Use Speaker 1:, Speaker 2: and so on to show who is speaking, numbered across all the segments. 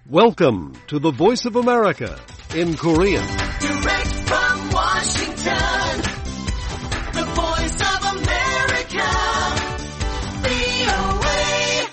Speaker 1: Welcome to the Voice of America in Korean.
Speaker 2: Direct from Washington, the Voice of America, VOA.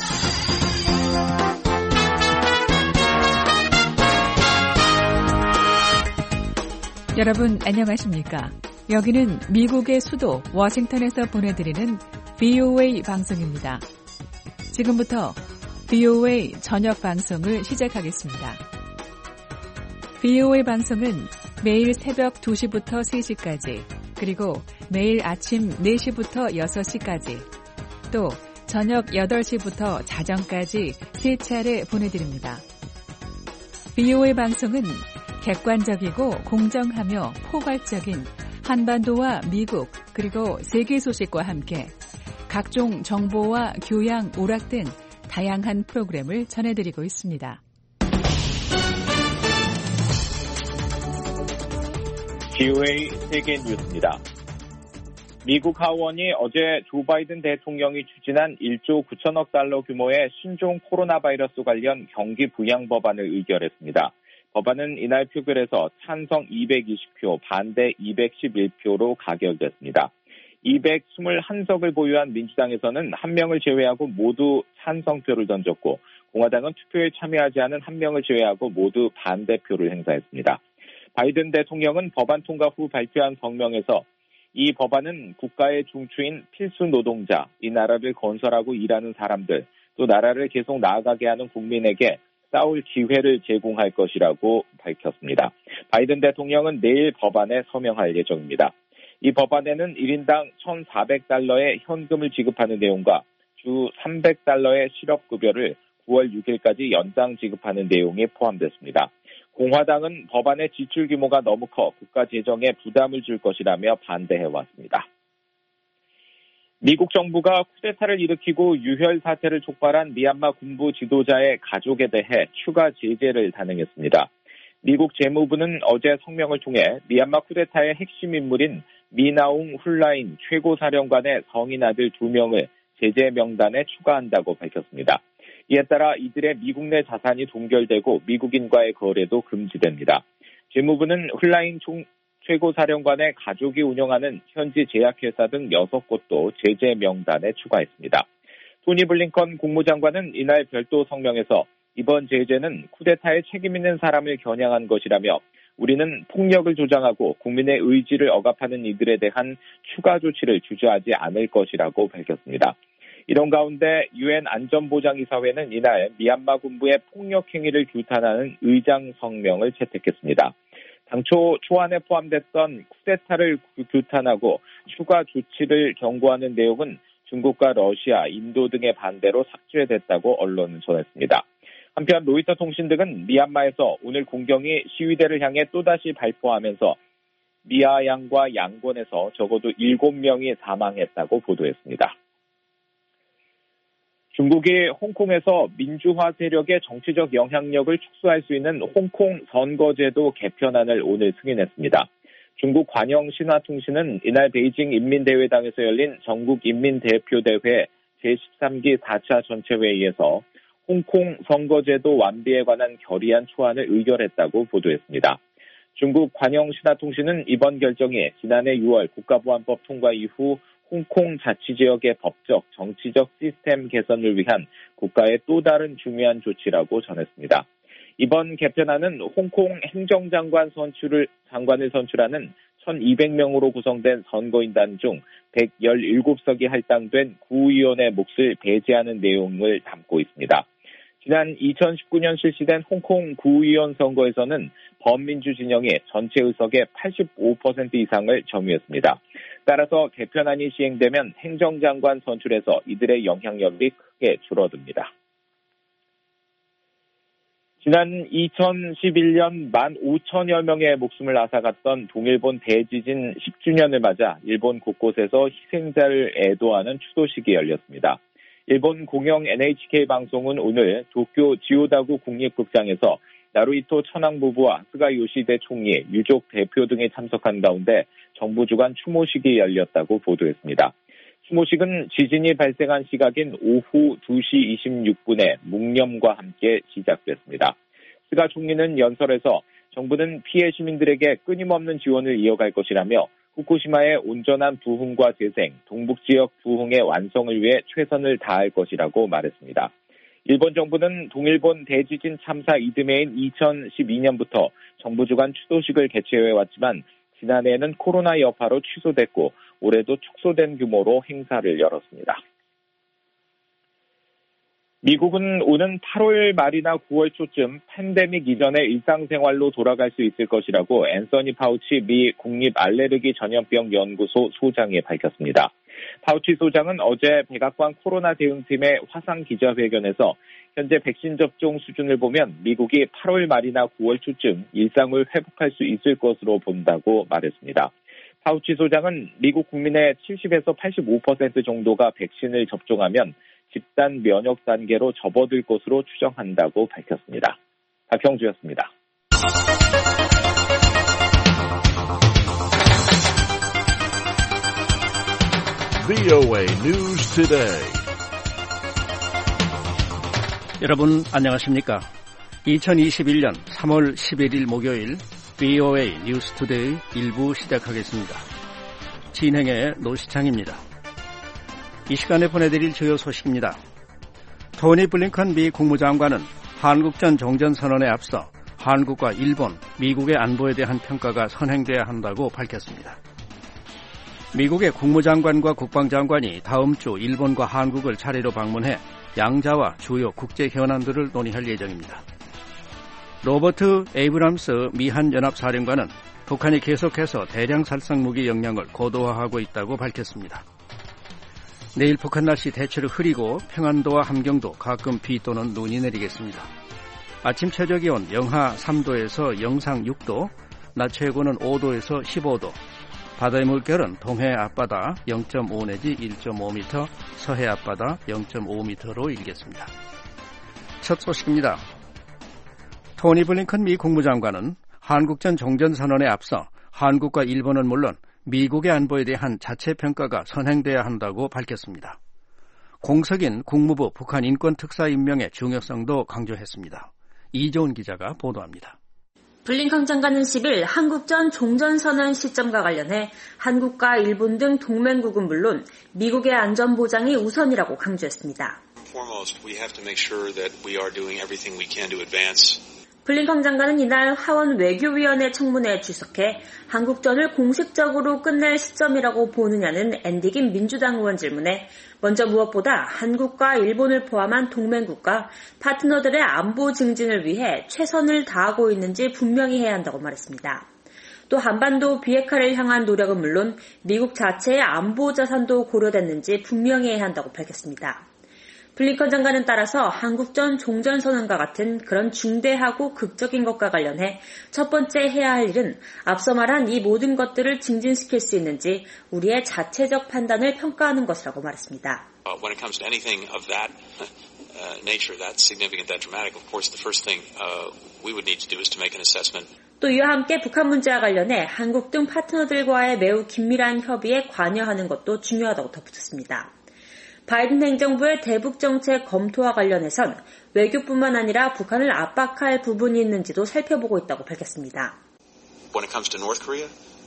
Speaker 3: 여러분 안녕하십니까? 여기는 미국의 수도 워싱턴에서 보내드리는 VOA 방송입니다. 지금부터 VOA 저녁 방송을 시작하겠습니다. VOA 방송은 매일 새벽 2시부터 3시까지, 그리고 매일 아침 4시부터 6시까지, 또 저녁 8시부터 자정까지 3차례 보내드립니다. VOA 방송은 객관적이고 공정하며 포괄적인 한반도와 미국, 그리고 세계 소식과 함께 각종 정보와 교양, 오락 등 다양한 프로그램을 전해드리고 있습니다.
Speaker 4: VOA 세계 뉴스입니다. 미국 하원이 어제 조 바이든 대통령이 추진한 1조 9천억 달러 규모의 신종 코로나 바이러스 관련 경기 부양 법안을 의결했습니다. 법안은 이날 표결에서 찬성 220표, 반대 211표로 가결됐습니다. 221석을 보유한 민주당에서는 한 명을 제외하고 모두 찬성표를 던졌고, 공화당은 투표에 참여하지 않은 한 명을 제외하고 모두 반대표를 행사했습니다. 바이든 대통령은 법안 통과 후 발표한 성명에서 이 법안은 국가의 중추인 필수 노동자, 이 나라를 건설하고 일하는 사람들, 또 나라를 계속 나아가게 하는 국민에게 싸울 기회를 제공할 것이라고 밝혔습니다. 바이든 대통령은 내일 법안에 서명할 예정입니다. 이 법안에는 1인당 1,400달러의 현금을 지급하는 내용과 주 300달러의 실업급여를 9월 6일까지 연장 지급하는 내용이 포함됐습니다. 공화당은 법안의 지출 규모가 너무 커 국가 재정에 부담을 줄 것이라며 반대해왔습니다. 미국 정부가 쿠데타를 일으키고 유혈 사태를 촉발한 미얀마 군부 지도자의 가족에 대해 추가 제재를 단행했습니다. 미국 재무부는 어제 성명을 통해 미얀마 쿠데타의 핵심 인물인 미나웅 훌라인 최고사령관의 성인 아들 2명을 제재 명단에 추가한다고 밝혔습니다. 이에 따라 이들의 미국 내 자산이 동결되고 미국인과의 거래도 금지됩니다. 재무부는 훌라인 최고사령관의 가족이 운영하는 현지 제약회사 등 6곳도 제재 명단에 추가했습니다. 토니 블링컨 국무장관은 이날 별도 성명에서 이번 제재는 쿠데타에 책임 있는 사람을 겨냥한 것이라며 우리는 폭력을 조장하고 국민의 의지를 억압하는 이들에 대한 추가 조치를 주저하지 않을 것이라고 밝혔습니다. 이런 가운데 유엔 안전보장이사회는 이날 미얀마 군부의 폭력 행위를 규탄하는 의장 성명을 채택했습니다. 당초 초안에 포함됐던 쿠데타를 규탄하고 추가 조치를 경고하는 내용은 중국과 러시아, 인도 등의 반대로 삭제됐다고 언론은 전했습니다. 한편 로이터 통신 등은 미얀마에서 오늘 공경이 시위대를 향해 또다시 발포하면서 미아양과 양곤에서 적어도 7명이 사망했다고 보도했습니다. 중국이 홍콩에서 민주화 세력의 정치적 영향력을 축소할 수 있는 홍콩 선거제도 개편안을 오늘 승인했습니다. 중국 관영신화통신은 이날 베이징 인민대회당에서 열린 전국인민대표대회 제13기 4차 전체회의에서 홍콩 선거제도 완비에 관한 결의안 초안을 의결했다고 보도했습니다. 중국 관영신화통신은 이번 결정이 지난해 6월 국가보안법 통과 이후 홍콩 자치지역의 법적, 정치적 시스템 개선을 위한 국가의 또 다른 중요한 조치라고 전했습니다. 이번 개편안은 홍콩 행정장관을 선출하는 1,200명으로 구성된 선거인단 중 117석이 할당된 구의원의 몫을 배제하는 내용을 담고 있습니다. 지난 2019년 실시된 홍콩 구의원 선거에서는 범민주 진영이 전체 의석의 85% 이상을 점유했습니다. 따라서 개편안이 시행되면 행정장관 선출에서 이들의 영향력이 크게 줄어듭니다. 지난 2011년 15,000여 명의 목숨을 앗아갔던 동일본 대지진 10주년을 맞아 일본 곳곳에서 희생자를 애도하는 추도식이 열렸습니다. 일본 공영 NHK 방송은 오늘 도쿄 지오다구 국립극장에서 나루히토 천황 부부와 스가 요시대 총리, 유족 대표 등이 참석한 가운데 정부 주관 추모식이 열렸다고 보도했습니다. 추모식은 지진이 발생한 시각인 오후 2시 26분에 묵념과 함께 시작됐습니다. 스가 총리는 연설에서 정부는 피해 시민들에게 끊임없는 지원을 이어갈 것이라며 후쿠시마의 온전한 부흥과 재생, 동북지역 부흥의 완성을 위해 최선을 다할 것이라고 말했습니다. 일본 정부는 동일본 대지진 참사 이듬해인 2012년부터 정부 주관 추도식을 개최해왔지만 지난해에는 코로나 여파로 취소됐고 올해도 축소된 규모로 행사를 열었습니다. 미국은 오는 8월 말이나 9월 초쯤 팬데믹 이전의 일상생활로 돌아갈 수 있을 것이라고 앤서니 파우치 미 국립알레르기 전염병연구소 소장이 밝혔습니다. 파우치 소장은 어제 백악관 코로나 대응팀의 화상 기자회견에서 현재 백신 접종 수준을 보면 미국이 8월 말이나 9월 초쯤 일상을 회복할 수 있을 것으로 본다고 말했습니다. 파우치 소장은 미국 국민의 70에서 85% 정도가 백신을 접종하면 집단 면역 단계로 접어들 것으로 추정한다고 밝혔습니다. 박형주였습니다.
Speaker 1: VOA News Today.
Speaker 5: 여러분 안녕하십니까? 2021년 3월 11일 목요일 VOA News Today 1부 시작하겠습니다. 진행의 노시창입니다. 이 시간에 보내드릴 주요 소식입니다. 토니 블링컨 미 국무장관은 한국전 종전선언에 앞서 한국과 일본, 미국의 안보에 대한 평가가 선행돼야 한다고 밝혔습니다. 미국의 국무장관과 국방장관이 다음 주 일본과 한국을 차례로 방문해 양자와 주요 국제 현안들을 논의할 예정입니다. 로버트 에이브람스 미한연합사령관은 북한이 계속해서 대량 살상 무기 역량을 고도화하고 있다고 밝혔습니다. 내일 북한 날씨 대체로 흐리고 평안도와 함경도 가끔 비 또는 눈이 내리겠습니다. 아침 최저기온 영하 3도에서 영상 6도, 낮 최고는 5도에서 15도, 바다의 물결은 동해 앞바다 0.5 내지 1.5m, 서해 앞바다 0.5m로 일겠습니다. 첫 소식입니다. 토니 블링컨 미 국무장관은 한국전 종전선언에 앞서 한국과 일본은 물론 미국의 안보에 대한 자체 평가가 선행돼야 한다고 밝혔습니다. 공석인 국무부 북한 인권특사 임명의 중요성도 강조했습니다. 이조은 기자가 보도합니다.
Speaker 6: 블링컨 장관은 10일 한국전 종전선언 시점과 관련해 한국과 일본 등 동맹국은 물론 미국의 안전보장이 우선이라고 강조했습니다.
Speaker 7: Foremost, we have to make sure that we are doing everything we can to advance.
Speaker 6: 블링컨 장관은 이날 하원 외교위원회 청문회에 출석해 한국전을 공식적으로 끝낼 시점이라고 보느냐는 앤디김 민주당 의원 질문에 먼저 무엇보다 한국과 일본을 포함한 동맹국가 파트너들의 안보 증진을 위해 최선을 다하고 있는지 분명히 해야 한다고 말했습니다. 또 한반도 비핵화를 향한 노력은 물론 미국 자체의 안보 자산도 고려됐는지 분명히 해야 한다고 밝혔습니다. 블링컨 장관은 따라서 한국전 종전선언과 같은 그런 중대하고 극적인 것과 관련해 첫 번째 해야 할 일은 앞서 말한 이 모든 것들을 증진시킬 수 있는지 우리의 자체적 판단을 평가하는 것이라고 말했습니다.
Speaker 7: When it comes to anything of that nature, that significant, that dramatic, of course, the first thing we would need to do is to make an assessment.
Speaker 6: 또 이와 함께 북한 문제와 관련해 한국 등 파트너들과의 매우 긴밀한 협의에 관여하는 것도 중요하다고 덧붙였습니다. 바이든 행정부의 대북 정책 검토와 관련해선 외교뿐만 아니라 북한을 압박할 부분이 있는지도 살펴보고 있다고 밝혔습니다.
Speaker 7: When it comes to North Korea,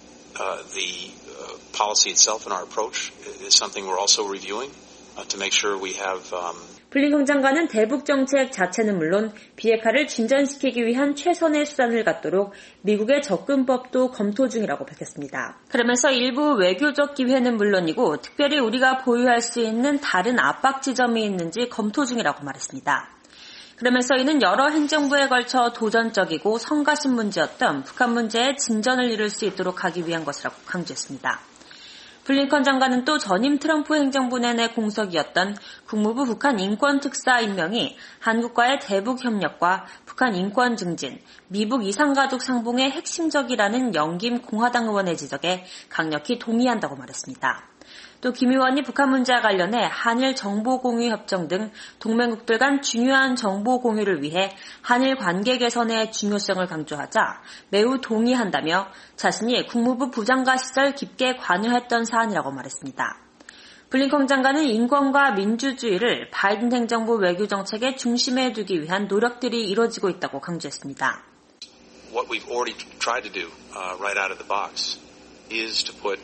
Speaker 7: the policy itself and our approach is something we're also reviewing to make sure we have.
Speaker 6: 블링컨 장관은 대북 정책 자체는 물론 비핵화를 진전시키기 위한 최선의 수단을 갖도록 미국의 접근법도 검토 중이라고 밝혔습니다. 그러면서 일부 외교적 기회는 물론이고 특별히 우리가 보유할 수 있는 다른 압박 지점이 있는지 검토 중이라고 말했습니다. 그러면서 이는 여러 행정부에 걸쳐 도전적이고 성가신 문제였던 북한 문제에 진전을 이룰 수 있도록 하기 위한 것이라고 강조했습니다. 블링컨 장관은 또 전임 트럼프 행정부 내내 공석이었던 국무부 북한 인권특사 임명이 한국과의 대북 협력과 북한 인권 증진, 미북 이산가족 상봉의 핵심적이라는 영김 공화당 의원의 지적에 강력히 동의한다고 말했습니다. 또 김 의원이 북한 문제와 관련해 한일 정보공유 협정 등 동맹국들 간 중요한 정보 공유를 위해 한일 관계 개선의 중요성을 강조하자 매우 동의한다며 자신이 국무부 부장관 시절 깊게 관여했던 사안이라고 말했습니다. 블링컨 장관은 인권과 민주주의를 바이든 행정부 외교 정책의 중심에 두기 위한 노력들이 이뤄지고 있다고 강조했습니다.
Speaker 7: What we've already tried to do right out of the box is to put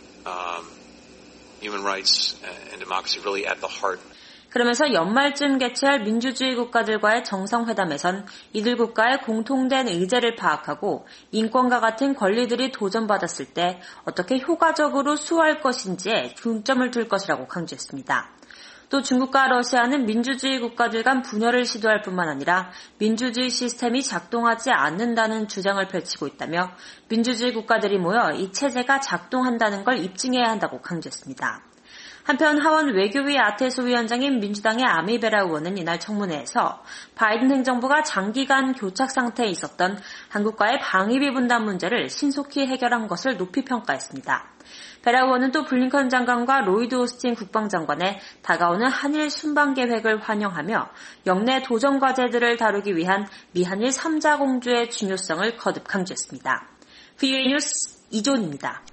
Speaker 7: human rights and democracy really at the heart.
Speaker 6: 그러면서 연말쯤 개최할 민주주의 국가들과의 정상회담에선 이들 국가의 공통된 의제를 파악하고 인권과 같은 권리들이 도전받았을 때 어떻게 효과적으로 수호할 것인지에 중점을 둘 것이라고 강조했습니다. 또 중국과 러시아는 민주주의 국가들 간 분열을 시도할 뿐만 아니라 민주주의 시스템이 작동하지 않는다는 주장을 펼치고 있다며 민주주의 국가들이 모여 이 체제가 작동한다는 걸 입증해야 한다고 강조했습니다. 한편 하원 외교위 아테소 위원장인 민주당의 아미베라 의원은 이날 청문회에서 바이든 행정부가 장기간 교착 상태에 있었던 한국과의 방위비 분담 문제를 신속히 해결한 것을 높이 평가했습니다. 베라 의원은 또 블링컨 장관과 로이드 오스틴 국방장관의 다가오는 한일 순방 계획을 환영하며 역내 도전 과제들을 다루기 위한 미한일 3자 공조의 중요성을 거듭 강조했습니다. VOA 뉴스 이존입니다.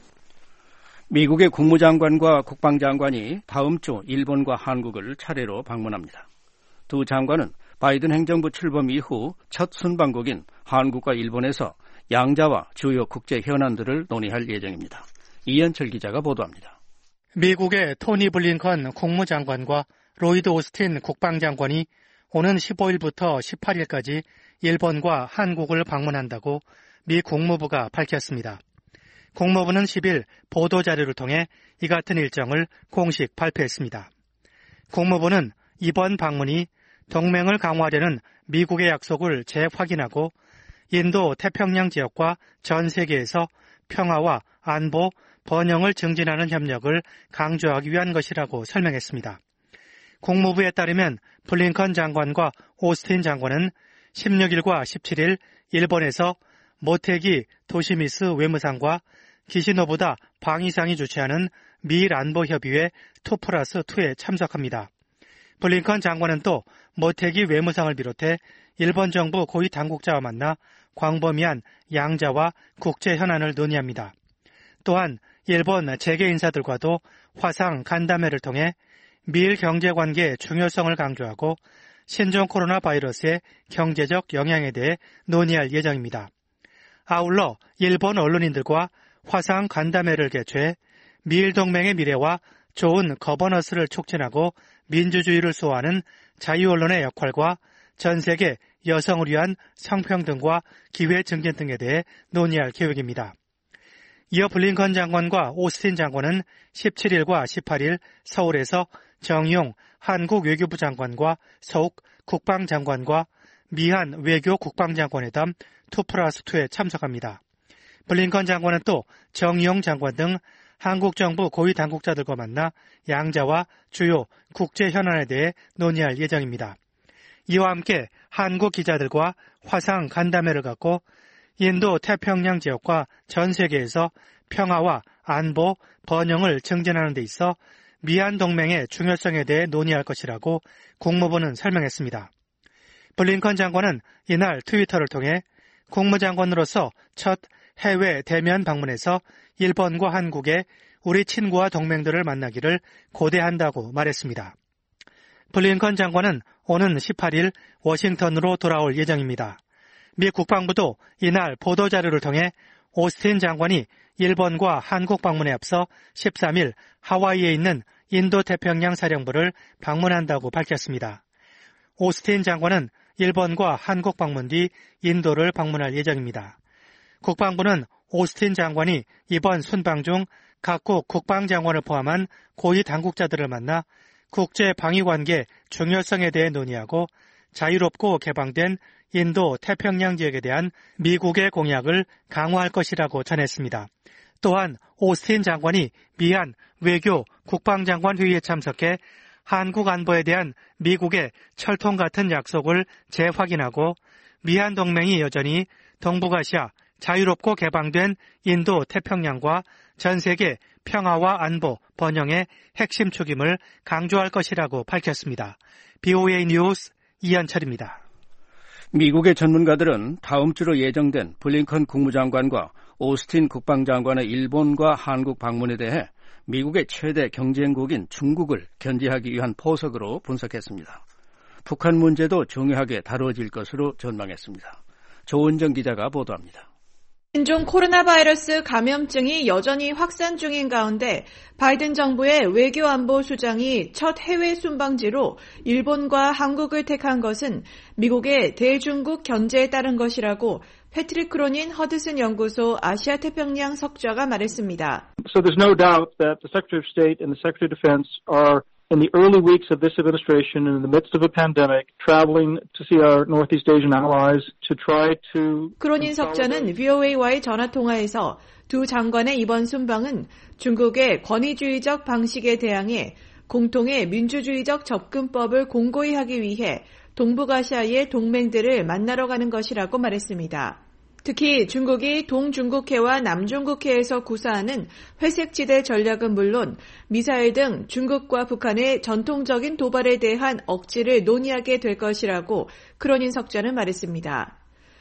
Speaker 5: 미국의 국무장관과 국방장관이 다음 주 일본과 한국을 차례로 방문합니다. 두 장관은 바이든 행정부 출범 이후 첫 순방국인 한국과 일본에서 양자와 주요 국제 현안들을 논의할 예정입니다. 이현철 기자가 보도합니다.
Speaker 8: 미국의 토니 블링컨 국무장관과 로이드 오스틴 국방장관이 오는 15일부터 18일까지 일본과 한국을 방문한다고 미 국무부가 밝혔습니다. 국무부는 10일 보도자료를 통해 이 같은 일정을 공식 발표했습니다. 국무부는 이번 방문이 동맹을 강화하려는 미국의 약속을 재확인하고 인도 태평양 지역과 전 세계에서 평화와 안보, 번영을 증진하는 협력을 강조하기 위한 것이라고 설명했습니다. 국무부에 따르면 블링컨 장관과 오스틴 장관은 16일과 17일 일본에서 모테기 도시미스 외무상과 기시노부다 방위상이 주최하는 미일 안보협의회 2+2에 참석합니다. 블링컨 장관은 또 모테기 외무상을 비롯해 일본 정부 고위 당국자와 만나 광범위한 양자와 국제 현안을 논의합니다. 또한 일본 재계 인사들과도 화상 간담회를 통해 미일 경제관계의 중요성을 강조하고 신종 코로나 바이러스의 경제적 영향에 대해 논의할 예정입니다. 아울러 일본 언론인들과 화상 간담회를 개최해 미일 동맹의 미래와 좋은 거버넌스를 촉진하고 민주주의를 수호하는 자유 언론의 역할과 전 세계 여성을 위한 성평등과 기회 증진 등에 대해 논의할 계획입니다. 이어 블링컨 장관과 오스틴 장관은 17일과 18일 서울에서 정용 한국 외교부 장관과 서욱 국방장관과 미한 외교 국방장관회담 2+2에 참석합니다. 블링컨 장관은 또 정용 장관 등 한국 정부 고위 당국자들과 만나 양자와 주요 국제 현안에 대해 논의할 예정입니다. 이와 함께 한국 기자들과 화상 간담회를 갖고 인도 태평양 지역과 전 세계에서 평화와 안보, 번영을 증진하는 데 있어 미한 동맹의 중요성에 대해 논의할 것이라고 국무부는 설명했습니다. 블링컨 장관은 이날 트위터를 통해 국무장관으로서 첫 해외 대면 방문에서 일본과 한국의 우리 친구와 동맹들을 만나기를 고대한다고 말했습니다. 블링컨 장관은 오는 18일 워싱턴으로 돌아올 예정입니다. 미 국방부도 이날 보도자료를 통해 오스틴 장관이 일본과 한국 방문에 앞서 13일 하와이에 있는 인도태평양 사령부를 방문한다고 밝혔습니다. 오스틴 장관은 일본과 한국 방문 뒤 인도를 방문할 예정입니다. 국방부는 오스틴 장관이 이번 순방 중 각국 국방장관을 포함한 고위 당국자들을 만나 국제 방위관계 중요성에 대해 논의하고 자유롭고 개방된 인도 태평양 지역에 대한 미국의 공약을 강화할 것이라고 전했습니다. 또한 오스틴 장관이 미한 외교 국방장관 회의에 참석해 한국 안보에 대한 미국의 철통 같은 약속을 재확인하고 미한 동맹이 여전히 동북아시아 자유롭고 개방된 인도 태평양과 전 세계 평화와 안보, 번영의 핵심 축임을 강조할 것이라고 밝혔습니다. BOA 뉴스 이현철입니다.
Speaker 5: 미국의 전문가들은 다음 주로 예정된 블링컨 국무장관과 오스틴 국방장관의 일본과 한국 방문에 대해 미국의 최대 경쟁국인 중국을 견제하기 위한 포석으로 분석했습니다. 북한 문제도 중요하게 다뤄질 것으로 전망했습니다. 조은정 기자가 보도합니다.
Speaker 9: 신종 코로나 바이러스 감염증이 여전히 확산 중인 가운데 바이든 정부의 외교안보수장이 첫 해외 순방지로 일본과 한국을 택한 것은 미국의 대중국 견제에 따른 것이라고 패트릭 크로닌 허드슨 연구소 아시아 태평양 석좌가 말했습니다.
Speaker 10: So there's no doubt that the Secretary of State and the Secretary of Defense are in the early weeks of this administration and in the midst of a pandemic, traveling to see our Northeast Asian allies to try to...
Speaker 9: 크로닌 석자는 VOA와의 전화통화에서 두 장관의 이번 순방은 중국의 권위주의적 방식에 대항해 공통의 민주주의적 접근법을 공고히 하기 위해 동북아시아의 동맹들을 만나러 가는 것이라고 말했습니다. 특히 중국이 동중국해와 남중국해에서 구사하는 회색지대 전략은 물론 미사일 등 중국과 북한의 전통적인 도발에 대한 억지를 논의하게 될 것이라고 크로닌 석자는 말했습니다.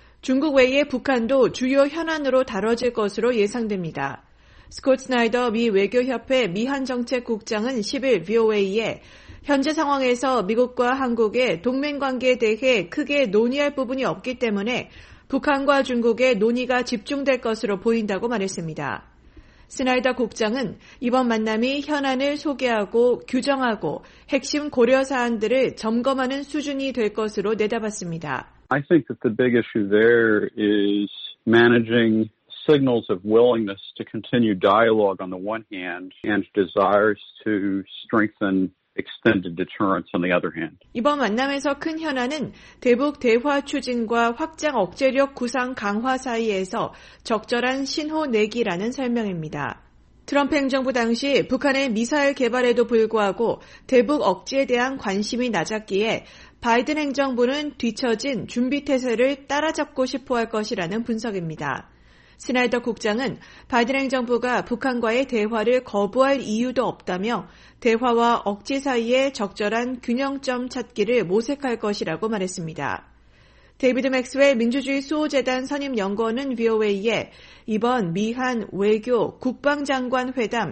Speaker 9: 중국 외에 북한도 주요 현안으로 다뤄질 것으로 예상됩니다. 스콧 스나이더 미 외교협회 미한정책국장은 10일 VOA에 현재 상황에서 미국과 한국의 동맹관계에 대해 크게 논의할 부분이 없기 때문에 북한과 중국의 논의가 집중될 것으로 보인다고 말했습니다. 스나이더 국장은 이번 만남이 현안을 소개하고 규정하고 핵심 고려 사안들을 점검하는 수준이 될 것으로 내다봤습니다.
Speaker 11: I think that the big issue there is managing signals of willingness to continue dialogue on the one hand and desires to strengthen extended deterrence on the other hand.
Speaker 9: 이번 만남에서 큰 현안은 대북 대화 추진과 확장 억제력 구상 강화 사이에서 적절한 신호 내기라는 설명입니다. 트럼프 행정부 당시 북한의 미사일 개발에도 불구하고 대북 억제에 대한 관심이 낮았기에 바이든 행정부는 뒤처진 준비태세를 따라잡고 싶어할 것이라는 분석입니다. 스나이더 국장은 바이든 행정부가 북한과의 대화를 거부할 이유도 없다며 대화와 억지 사이에 적절한 균형점 찾기를 모색할 것이라고 말했습니다. 데이비드 맥스웰 민주주의 수호재단 선임연구원은 VOA에 이번 미한 외교 국방장관 회담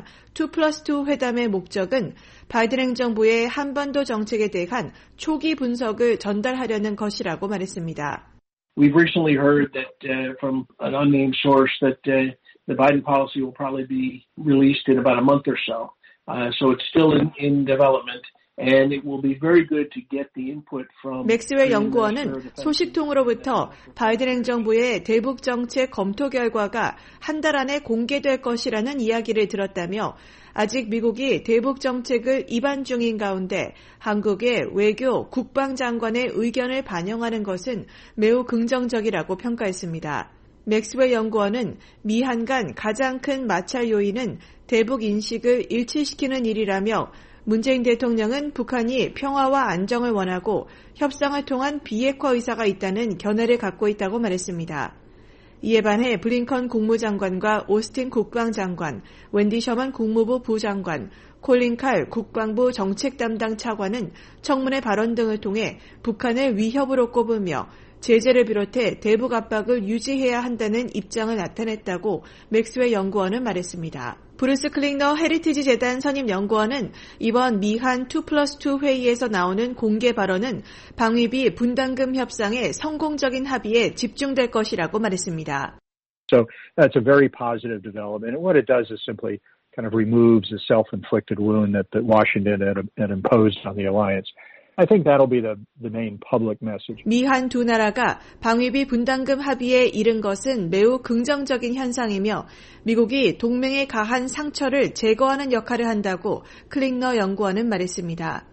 Speaker 9: 2+2 회담의 목적은 바이든 행정부의 한반도 정책에 대한 초기 분석을 전달하려는 것이라고 말했습니다.
Speaker 12: We've recently heard that from an unnamed source that the Biden policy will probably be released in about a month or so. So it's still in development. And it will be very good to get the input from.
Speaker 9: 맥스웰 연구원은 소식통으로부터 바이든 행정부의 대북 정책 검토 결과가 한 달 안에 공개될 것이라는 이야기를 들었다며 아직 미국이 대북 정책을 입안 중인 가운데 한국의 외교 국방장관의 의견을 반영하는 것은 매우 긍정적이라고 평가했습니다. 맥스웰 연구원은 미한 간 가장 큰 마찰 요인은 대북 인식을 일치시키는 일이라며 문재인 대통령은 북한이 평화와 안정을 원하고 협상을 통한 비핵화 의사가 있다는 견해를 갖고 있다고 말했습니다. 이에 반해 블링컨 국무장관과 오스틴 국방장관, 웬디 셔먼 국무부 부장관, 콜린 칼 국방부 정책 담당 차관은 청문회 발언 등을 통해 북한을 위협으로 꼽으며 제재를 비롯해 대북 압박을 유지해야 한다는 입장을 나타냈다고 맥스웰 연구원은 말했습니다. 브루스 클링너 헤리티지 재단 선임 연구원은 이번 미한 2+2 회의에서 나오는 공개 발언은 방위비 분담금 협상의 성공적인 합의에 집중될 것이라고 말했습니다.
Speaker 10: So that's a very positive development. And what it does is simply kind of removes the self-inflicted wound that Washington had imposed on the alliance. I think that'll be the main public message.
Speaker 9: 미한 두 나라가 방위비 분담금 합의에 이른 것은 매우 긍정적인 현상이며 미국이 동맹에 가한 상처를 제거하는 역할을 한다고 클링너 연구원은 말했습니다.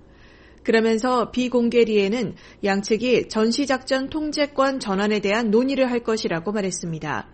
Speaker 9: 그러면서 비공개리에는 양측이 전시작전 통제권 전환에 대한 논의를 할 것이라고 말했습니다.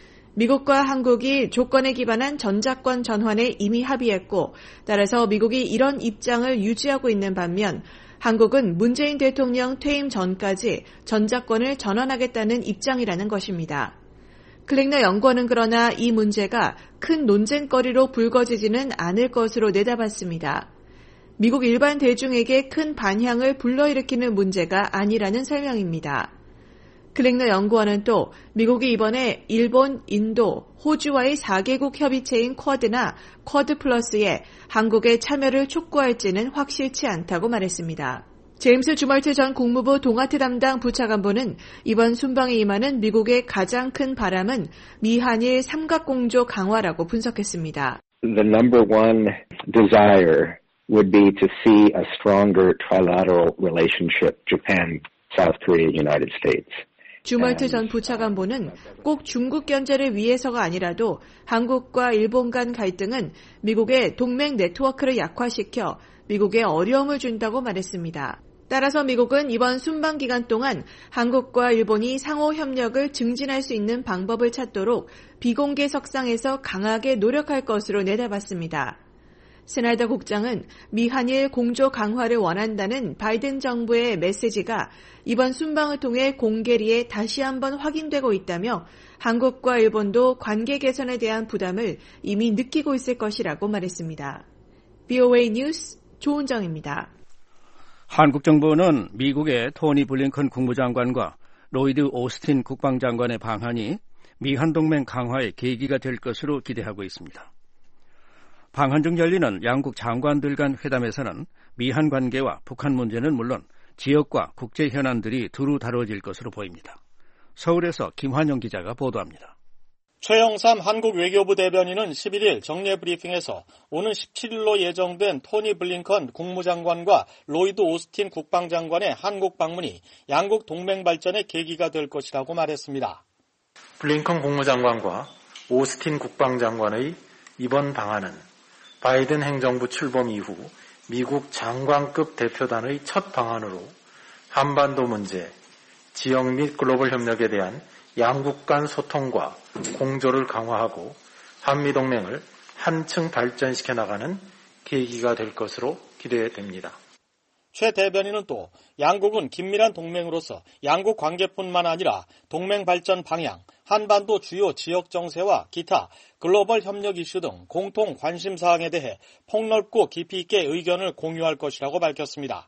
Speaker 9: 미국과 한국이 조건에 기반한 전작권 전환에 이미 합의했고 따라서 미국이 이런 입장을 유지하고 있는 반면 한국은 문재인 대통령 퇴임 전까지 전작권을 전환하겠다는 입장이라는 것입니다. 클링너 연구원은 그러나 이 문제가 큰 논쟁거리로 불거지지는 않을 것으로 내다봤습니다. 미국 일반 대중에게 큰 반향을 불러일으키는 문제가 아니라는 설명입니다. 클링너 연구원은 또 미국이 이번에 일본, 인도, 호주와의 4개국 협의체인 쿼드나 쿼드 플러스에 한국의 참여를 촉구할지는 확실치 않다고 말했습니다. 제임스 주멀트 전 국무부 동아태 담당 부차관보는 이번 순방에 임하는 미국의 가장 큰 바람은 미한일 삼각공조 강화라고 분석했습니다.
Speaker 13: The number one desire would be to see a stronger trilateral relationship, Japan, South Korea, United States.
Speaker 9: 주멀트 전 부차관보는 꼭 중국 견제를 위해서가 아니라도 한국과 일본 간 갈등은 미국의 동맹 네트워크를 약화시켜 미국에 어려움을 준다고 말했습니다. 따라서 미국은 이번 순방 기간 동안 한국과 일본이 상호 협력을 증진할 수 있는 방법을 찾도록 비공개 석상에서 강하게 노력할 것으로 내다봤습니다. 스나이더 국장은 미한일 공조 강화를 원한다는 바이든 정부의 메시지가 이번 순방을 통해 공개리에 다시 한번 확인되고 있다며 한국과 일본도 관계 개선에 대한 부담을 이미 느끼고 있을 것이라고 말했습니다. VOA 뉴스 조은정입니다.
Speaker 5: 한국 정부는 미국의 토니 블링컨 국무장관과 로이드 오스틴 국방장관의 방한이 미한 동맹 강화의 계기가 될 것으로 기대하고 있습니다. 방한 중 열리는 양국 장관들 간 회담에서는 미한 관계와 북한 문제는 물론 지역과 국제 현안들이 두루 다뤄질 것으로 보입니다. 서울에서 김환영 기자가 보도합니다.
Speaker 14: 최영삼 한국 외교부 대변인은 11일 정례 브리핑에서 오는 17일로 예정된 토니 블링컨 국무장관과 로이드 오스틴 국방장관의 한국 방문이 양국 동맹 발전의 계기가 될 것이라고 말했습니다.
Speaker 15: 블링컨 국무장관과 오스틴 국방장관의 이번 방한은 바이든 행정부 출범 이후 미국 장관급 대표단의 첫 방한으로 한반도 문제, 지역 및 글로벌 협력에 대한 양국 간 소통과 공조를 강화하고 한미동맹을 한층 발전시켜 나가는 계기가 될 것으로 기대됩니다.
Speaker 14: 최 대변인은 또 양국은 긴밀한 동맹으로서 양국 관계뿐만 아니라 동맹 발전 방향, 한반도 주요 지역 정세와 기타 글로벌 협력 이슈 등 공통 관심 사항에 대해 폭넓고 깊이 있게 의견을 공유할 것이라고 밝혔습니다.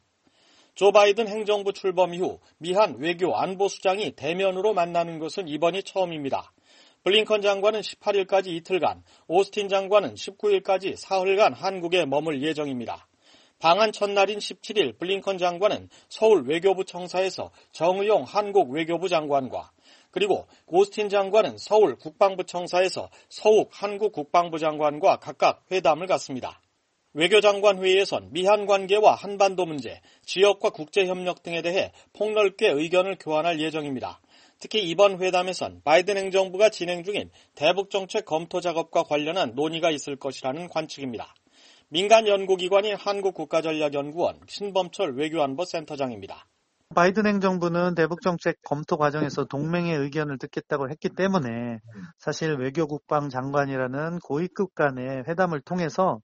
Speaker 14: 조 바이든 행정부 출범 이후 미한 외교 안보수장이 대면으로 만나는 것은 이번이 처음입니다. 블링컨 장관은 18일까지 이틀간, 오스틴 장관은 19일까지 사흘간 한국에 머물 예정입니다. 방한 첫날인 17일 블링컨 장관은 서울 외교부 청사에서 정의용 한국 외교부 장관과 그리고 오스틴 장관은 서울 국방부 청사에서 서욱 한국 국방부 장관과 각각 회담을 갖습니다. 외교장관 회의에선 미한 관계와 한반도 문제, 지역과 국제협력 등에 대해 폭넓게 의견을 교환할 예정입니다. 특히 이번 회담에선 바이든 행정부가 진행 중인 대북정책 검토 작업과 관련한 논의가 있을 것이라는 관측입니다. 민간 연구기관인 한국국가전략연구원 신범철 외교안보센터장입니다.
Speaker 16: 바이든 행정부는 대북정책 검토 과정에서 동맹의 의견을 듣겠다고 했기 때문에 사실 외교국방 장관이라는 고위급 간의 회담을 통해서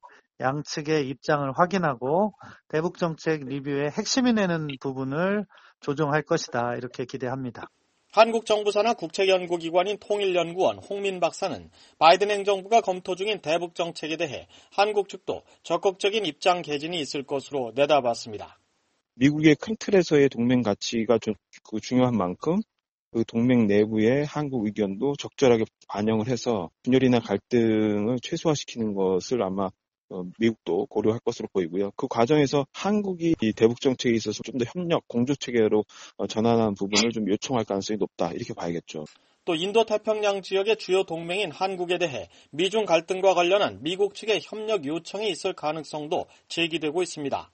Speaker 16: 양측의 입장을 확인하고 대북정책 리뷰의 핵심이 되는 부분을 조정할 것이다. 이렇게 기대합니다.
Speaker 14: 한국 정부 산하 국책연구기관인 통일연구원 홍민 박사는 바이든 행정부가 검토 중인 대북정책에 대해 한국 측도 적극적인 입장 개진이 있을 것으로 내다봤습니다.
Speaker 17: 미국의 큰 틀에서의 동맹 가치가 좀 중요한 만큼 그 동맹 내부의 한국 의견도 적절하게 반영을 해서 분열이나 갈등을 최소화시키는 것을 아마 미국도 고려할 것으로 보이고요. 그 과정에서 한국이 이 대북 정책에 있어서 좀 더 협력, 공조 체계로 전환하는 부분을 좀 요청할 가능성이 높다. 이렇게 봐야겠죠.
Speaker 14: 또 인도태평양 지역의 주요 동맹인 한국에 대해 미중 갈등과 관련한 미국 측의 협력 요청이 있을 가능성도 제기되고 있습니다.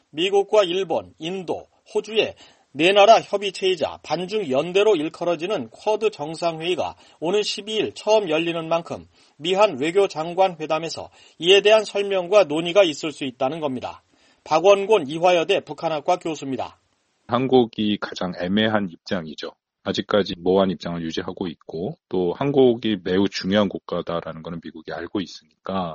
Speaker 14: 미국과 일본, 인도, 호주의 네 나라 협의체이자 반중 연대로 일컬어지는 쿼드 정상회의가 오는 12일 처음 열리는 만큼 미한 외교장관 회담에서 이에 대한 설명과 논의가 있을 수 있다는 겁니다. 박원곤 이화여대 북한학과 교수입니다.
Speaker 18: 한국이 가장 애매한 입장이죠. 아직까지 모호한 입장을 유지하고 있고 또 한국이 매우 중요한 국가다라는 것은 미국이 알고 있으니까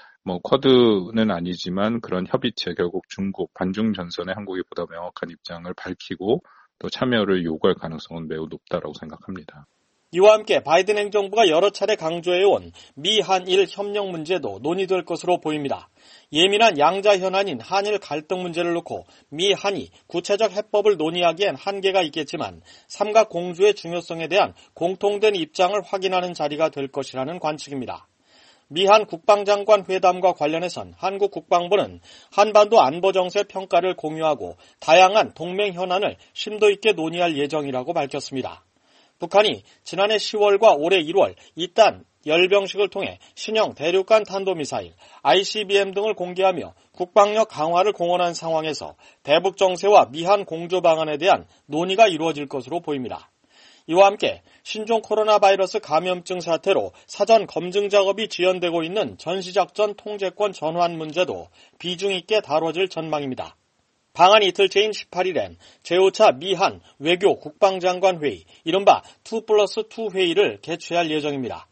Speaker 18: 쿼드는 아니지만 그런 협의체 결국 중국 반중 전선에 한국이 보다 명확한 입장을 밝히고 또 참여를 요구할 가능성은 매우 높다라고 생각합니다.
Speaker 14: 이와 함께 바이든 행정부가 여러 차례 강조해온 미-한일 협력 문제도 논의될 것으로 보입니다. 예민한 양자 현안인 한일 갈등 문제를 놓고 미-한이 구체적 해법을 논의하기엔 한계가 있겠지만 삼각 공조의 중요성에 대한 공통된 입장을 확인하는 자리가 될 것이라는 관측입니다. 미한 국방장관 회담과 관련해선 한국 국방부는 한반도 안보정세 평가를 공유하고 다양한 동맹 현안을 심도 있게 논의할 예정이라고 밝혔습니다. 북한이 지난해 10월과 올해 1월 이딴 열병식을 통해 신형 대륙간 탄도미사일, ICBM 등을 공개하며 국방력 강화를 공언한 상황에서 대북 정세와 미한 공조 방안에 대한 논의가 이루어질 것으로 보입니다. 이와 함께 신종 코로나 바이러스 감염증 사태로 사전 검증 작업이 지연되고 있는 전시작전 통제권 전환 문제도 비중 있게 다뤄질 전망입니다. 방한 이틀째인 18일엔 제5차 미한 외교 국방장관 회의, 이른바 2+2 회의를 개최할 예정입니다.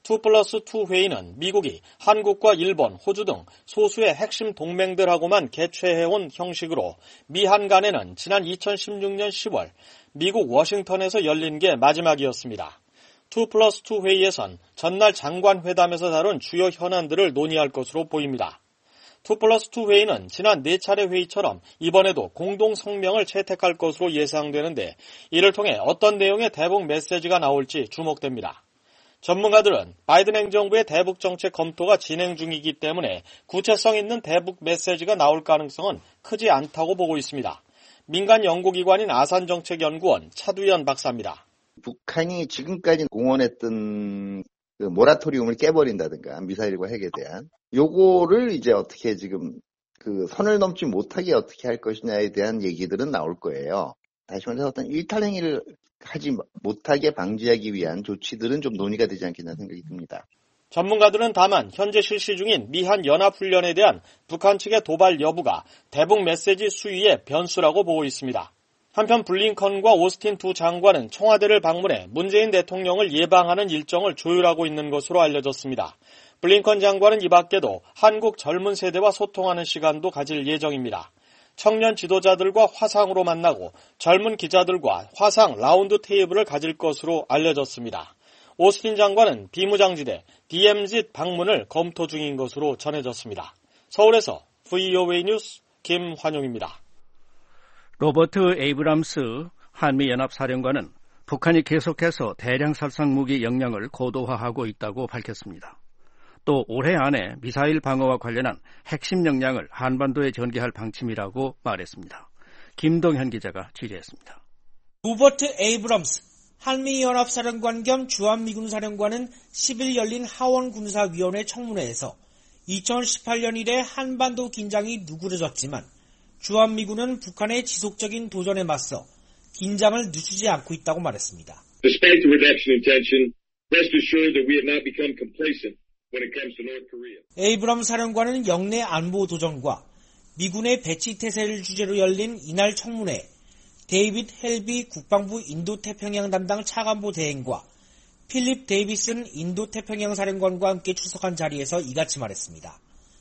Speaker 14: 2+2 회의는 미국이 한국과 일본, 호주 등 소수의 핵심 동맹들하고만 개최해온 형식으로 미한 간에는 지난 2016년 10월 미국 워싱턴에서 열린 게 마지막이었습니다. 2+2 회의에선 전날 장관회담에서 다룬 주요 현안들을 논의할 것으로 보입니다. 2+2 회의는 지난 4차례 회의처럼 이번에도 공동 성명을 채택할 것으로 예상되는데 이를 통해 어떤 내용의 대북 메시지가 나올지 주목됩니다. 전문가들은 바이든 행정부의 대북 정책 검토가 진행 중이기 때문에 구체성 있는 대북 메시지가 나올 가능성은 크지 않다고 보고 있습니다. 민간 연구기관인 아산정책연구원 차두연 박사입니다.
Speaker 19: 북한이 지금까지 공언했던 그 모라토리움을 깨버린다든가 미사일과 핵에 대한 요거를 이제 어떻게 지금 그 선을 넘지 못하게 어떻게 할 것이냐에 대한 얘기들은 나올 거예요. 다시 말해서 어떤 일탈행위를 하지 못하게 방지하기 위한 조치들은 좀 논의가 되지 않겠나 생각이 듭니다.
Speaker 14: 전문가들은 다만 현재 실시 중인 미한 연합훈련에 대한 북한 측의 도발 여부가 대북 메시지 수위의 변수라고 보고 있습니다. 한편 블링컨과 오스틴 두 장관은 청와대를 방문해 문재인 대통령을 예방하는 일정을 조율하고 있는 것으로 알려졌습니다. 블링컨 장관은 이 밖에도 한국 젊은 세대와 소통하는 시간도 가질 예정입니다. 청년 지도자들과 화상으로 만나고 젊은 기자들과 화상 라운드 테이블을 가질 것으로 알려졌습니다. 오스틴 장관은 비무장지대 DMZ 방문을 검토 중인 것으로 전해졌습니다. 서울에서 VOA 뉴스 김환용입니다.
Speaker 5: 로버트 에이브람스 한미연합사령관은 북한이 계속해서 대량 살상 무기 역량을 고도화하고 있다고 밝혔습니다. 또 올해 안에 미사일 방어와 관련한 핵심 역량을 한반도에 전개할 방침이라고 말했습니다. 김동현 기자가 취재했습니다.
Speaker 20: 로버트 에이브럼스 한미연합사령관 겸 주한미군 사령관은 10일 열린 하원군사위원회 청문회에서 2018년 이래 한반도 긴장이 누그러졌지만 주한미군은 북한의 지속적인 도전에 맞서 긴장을 늦추지 않고 있다고 말했습니다.
Speaker 21: Despite the reduction in tension, rest assured that we have not become complacent when it comes to North Korea.
Speaker 20: 에이브럼 사령관은 영내 안보 도전과 미군의 배치 태세를 주제로 열린 이날 청문회에 데이빗 헬비 국방부 인도태평양 담당 차관보 대행과 필립 데이비슨 인도태평양 사령관과 함께 출석한 자리에서 이같이 말했습니다.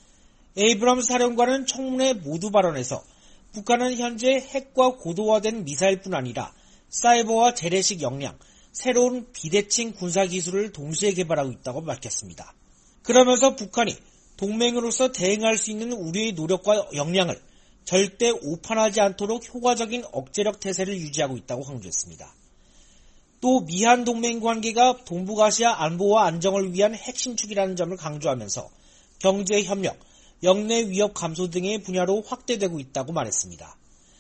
Speaker 20: 에이브럼 사령관은 청문회 모두 발언에서 북한은 현재 핵과 고도화된 미사일뿐 아니라 사이버와 재래식 역량, 새로운 비대칭 군사기술을 동시에 개발하고 있다고 밝혔습니다. 그러면서 북한이 동맹으로서 대응할 수 있는 우리의 노력과 역량을 절대 오판하지 않도록 효과적인 억제력 태세를 유지하고 있다고 강조했습니다. 또 미한 동맹 관계가 동북아시아 안보와 안정을 위한 핵심 축이라는 점을 강조하면서 경제 협력, 영내 위협 감소 등의 분야로 확대되고 있다고 말했습니다.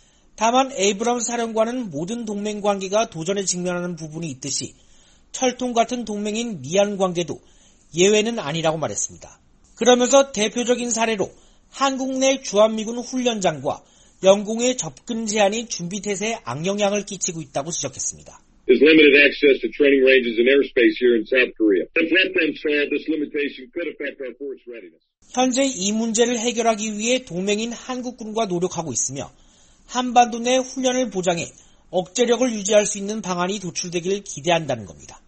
Speaker 20: 다만 에이브럼 사령관은 모든 동맹 관계가 도전에 직면하는 부분이 있듯이 철통 같은 동맹인 미한 관계도 예외는 아니라고 말했습니다. 그러면서 대표적인 사례로 한국 내 주한미군 훈련장과 영공의 접근 제한이 준비태세에 악영향을 끼치고 있다고 지적했습니다.
Speaker 21: There's limited access to training ranges and airspace here in South Korea. If let them solve this limitation could affect our force readiness.
Speaker 20: 현재 이 문제를 해결하기 위해 동맹인 한국군과 노력하고 있으며 한반도 내 훈련을 보장해 억제력을 유지할 수 있는 방안이 도출되길 기대한다는 겁니다.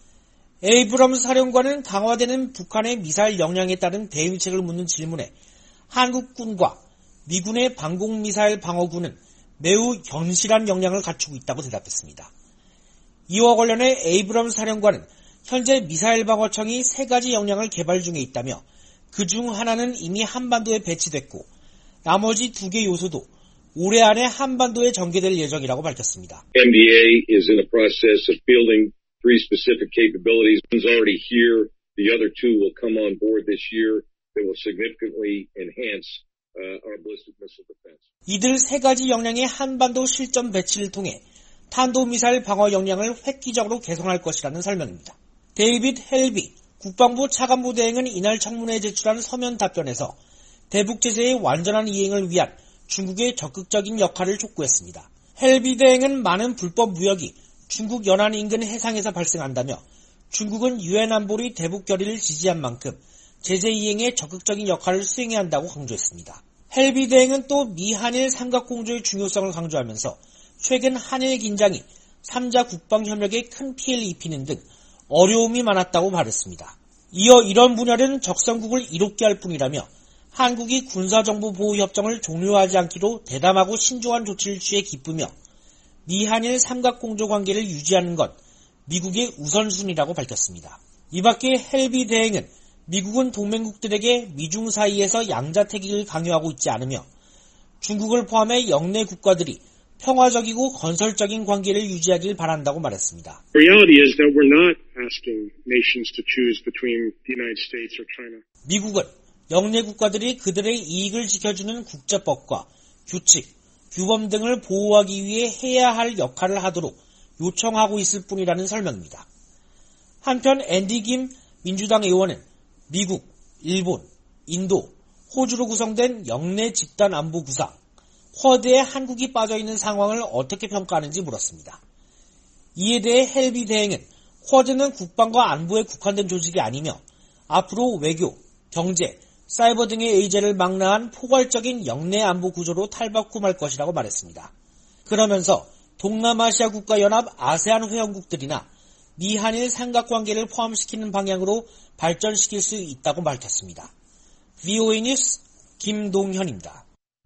Speaker 20: 에이브럼스 사령관은 강화되는 북한의 미사일 역량에 따른 대응책을 묻는 질문에 한국군과 미군의 방공미사일 방어구는 매우 견실한 역량을 갖추고 있다고 대답했습니다. 이와 관련해 에이브럼스 사령관은 현재 미사일 방어청이 3가지 역량을 개발 중에 있다며 그중 하나는 이미 한반도에 배치됐고 나머지 2개 요소도 올해 안에 한반도에 전개될 예정이라고 밝혔습니다.
Speaker 21: MDA is in the process of fielding 3 specific capabilities. One's already here. The other 2 will come on board this year that will significantly enhance our ballistic missile defense.
Speaker 20: 이들 3가지 역량의 한반도 실전 배치를 통해 탄도미사일 방어 역량을 획기적으로 개선할 것이라는 설명입니다. 데이빗 헬비 국방부 차관부 대행은 이날 청문회에 제출한 서면 답변에서 대북 제재의 완전한 이행을 위한 중국의 적극적인 역할을 촉구했습니다. 헬비 대행은 많은 불법 무역이 중국 연안 인근 해상에서 발생한다며 중국은 유엔 안보리 대북 결의를 지지한 만큼 제재 이행에 적극적인 역할을 수행해야 한다고 강조했습니다. 헬비 대행은 또 미한일 삼각공조의 중요성을 강조하면서 최근 한일 긴장이 3자 국방협력에 큰 피해를 입히는 등 어려움이 많았다고 말했습니다. 이어 이런 분야는 적성국을 이롭게 할 뿐이라며 한국이 군사정보보호협정을 종료하지 않기로 대담하고 신중한 조치를 취해 기쁘며 미한일 삼각공조 관계를 유지하는 것 미국의 우선순위라고 밝혔습니다. 이 밖에 헬비 대행은 미국은 동맹국들에게 미중 사이에서 양자택일을 강요하고 있지 않으며 중국을 포함해 영내 국가들이 평화적이고 건설적인 관계를 유지하길 바란다고 말했습니다. 미국은 영내 국가들이 그들의 이익을 지켜주는 국제법과 규칙, 규범 등을 보호하기 위해 해야 할 역할을 하도록 요청하고 있을 뿐이라는 설명입니다. 한편 앤디 김 민주당 의원은 미국, 일본, 인도, 호주로 구성된 영내 집단 안보 구상, 쿼드에 한국이 빠져있는 상황을 어떻게 평가하는지 물었습니다. 이에 대해 헬비 대행은 쿼드는 국방과 안보에 국한된 조직이 아니며 앞으로 외교, 경제, 사이버 등의 의제를 망라한 포괄적인 영내 안보 구조로 탈바꿈할 것이라고 말했습니다. 그러면서 동남아시아 국가연합 아세안 회원국들이나 미한일 삼각관계를 포함시키는 방향으로 발전시킬 수 있다고 밝혔습니다. VOA 뉴스 김동현입니다.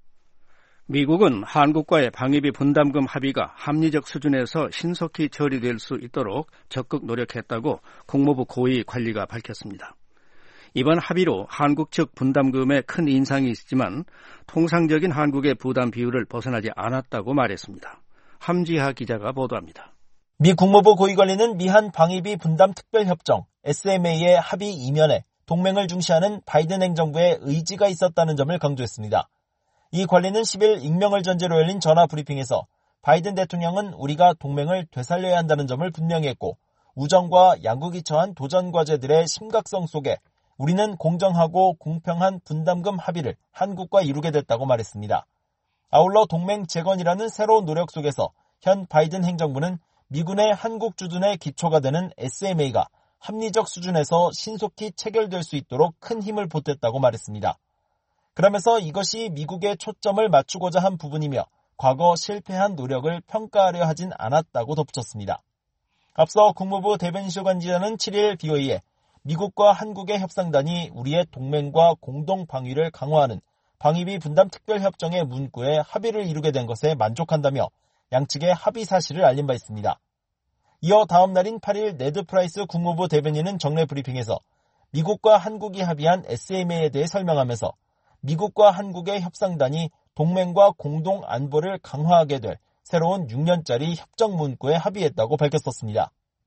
Speaker 5: 미국은 한국과의 방위비 분담금 합의가 합리적 수준에서 신속히 처리될 수 있도록 적극 노력했다고 국무부 고위 관리가 밝혔습니다. 이번 합의로 한국 측 분담금에 큰 인상이 있지만 통상적인 한국의 부담 비율을 벗어나지 않았다고 말했습니다. 함지하 기자가 보도합니다.
Speaker 2: 미 국무부 고위관리는 미한 방위비 분담 특별협정 SMA의 합의 이면에 동맹을 중시하는 바이든 행정부의 의지가 있었다는 점을 강조했습니다. 이 관리는 10일 익명을 전제로 열린 전화 브리핑에서 바이든 대통령은 우리가 동맹을 되살려야 한다는 점을 분명히 했고 우정과 양국이 처한 도전 과제들의 심각성 속에 우리는 공정하고 공평한 분담금 합의를 한국과 이루게 됐다고 말했습니다. 아울러 동맹 재건이라는 새로운 노력 속에서 현 바이든 행정부는 미군의 한국 주둔의 기초가 되는 SMA가 합리적 수준에서 신속히 체결될 수 있도록 큰 힘을 보탰다고 말했습니다. 그러면서 이것이 미국의 초점을 맞추고자 한 부분이며 과거 실패한 노력을 평가하려 하진 않았다고 덧붙였습니다. 앞서 국무부 대변인실 관계자는 7일 BOA에 미국과 한국의 협상단이 우리의 동맹과 공동 방위를 강화하는 방위비 분담 특별협정의 문구에 합의를 이루게 된 것에 만족한다며 양측의 합의 사실을 알린 바 있습니다. 이어 다음 날인 8일 네드 프라이스 국무부 대변인은 정례 브리핑에서 미국과 한국이 합의한 SMA에 대해 설명하면서 미국과 한국의 협상단이 동맹과 공동 안보를 강화하게 될 새로운 6년짜리 협정 문구에 합의했다고 밝혔었습니다.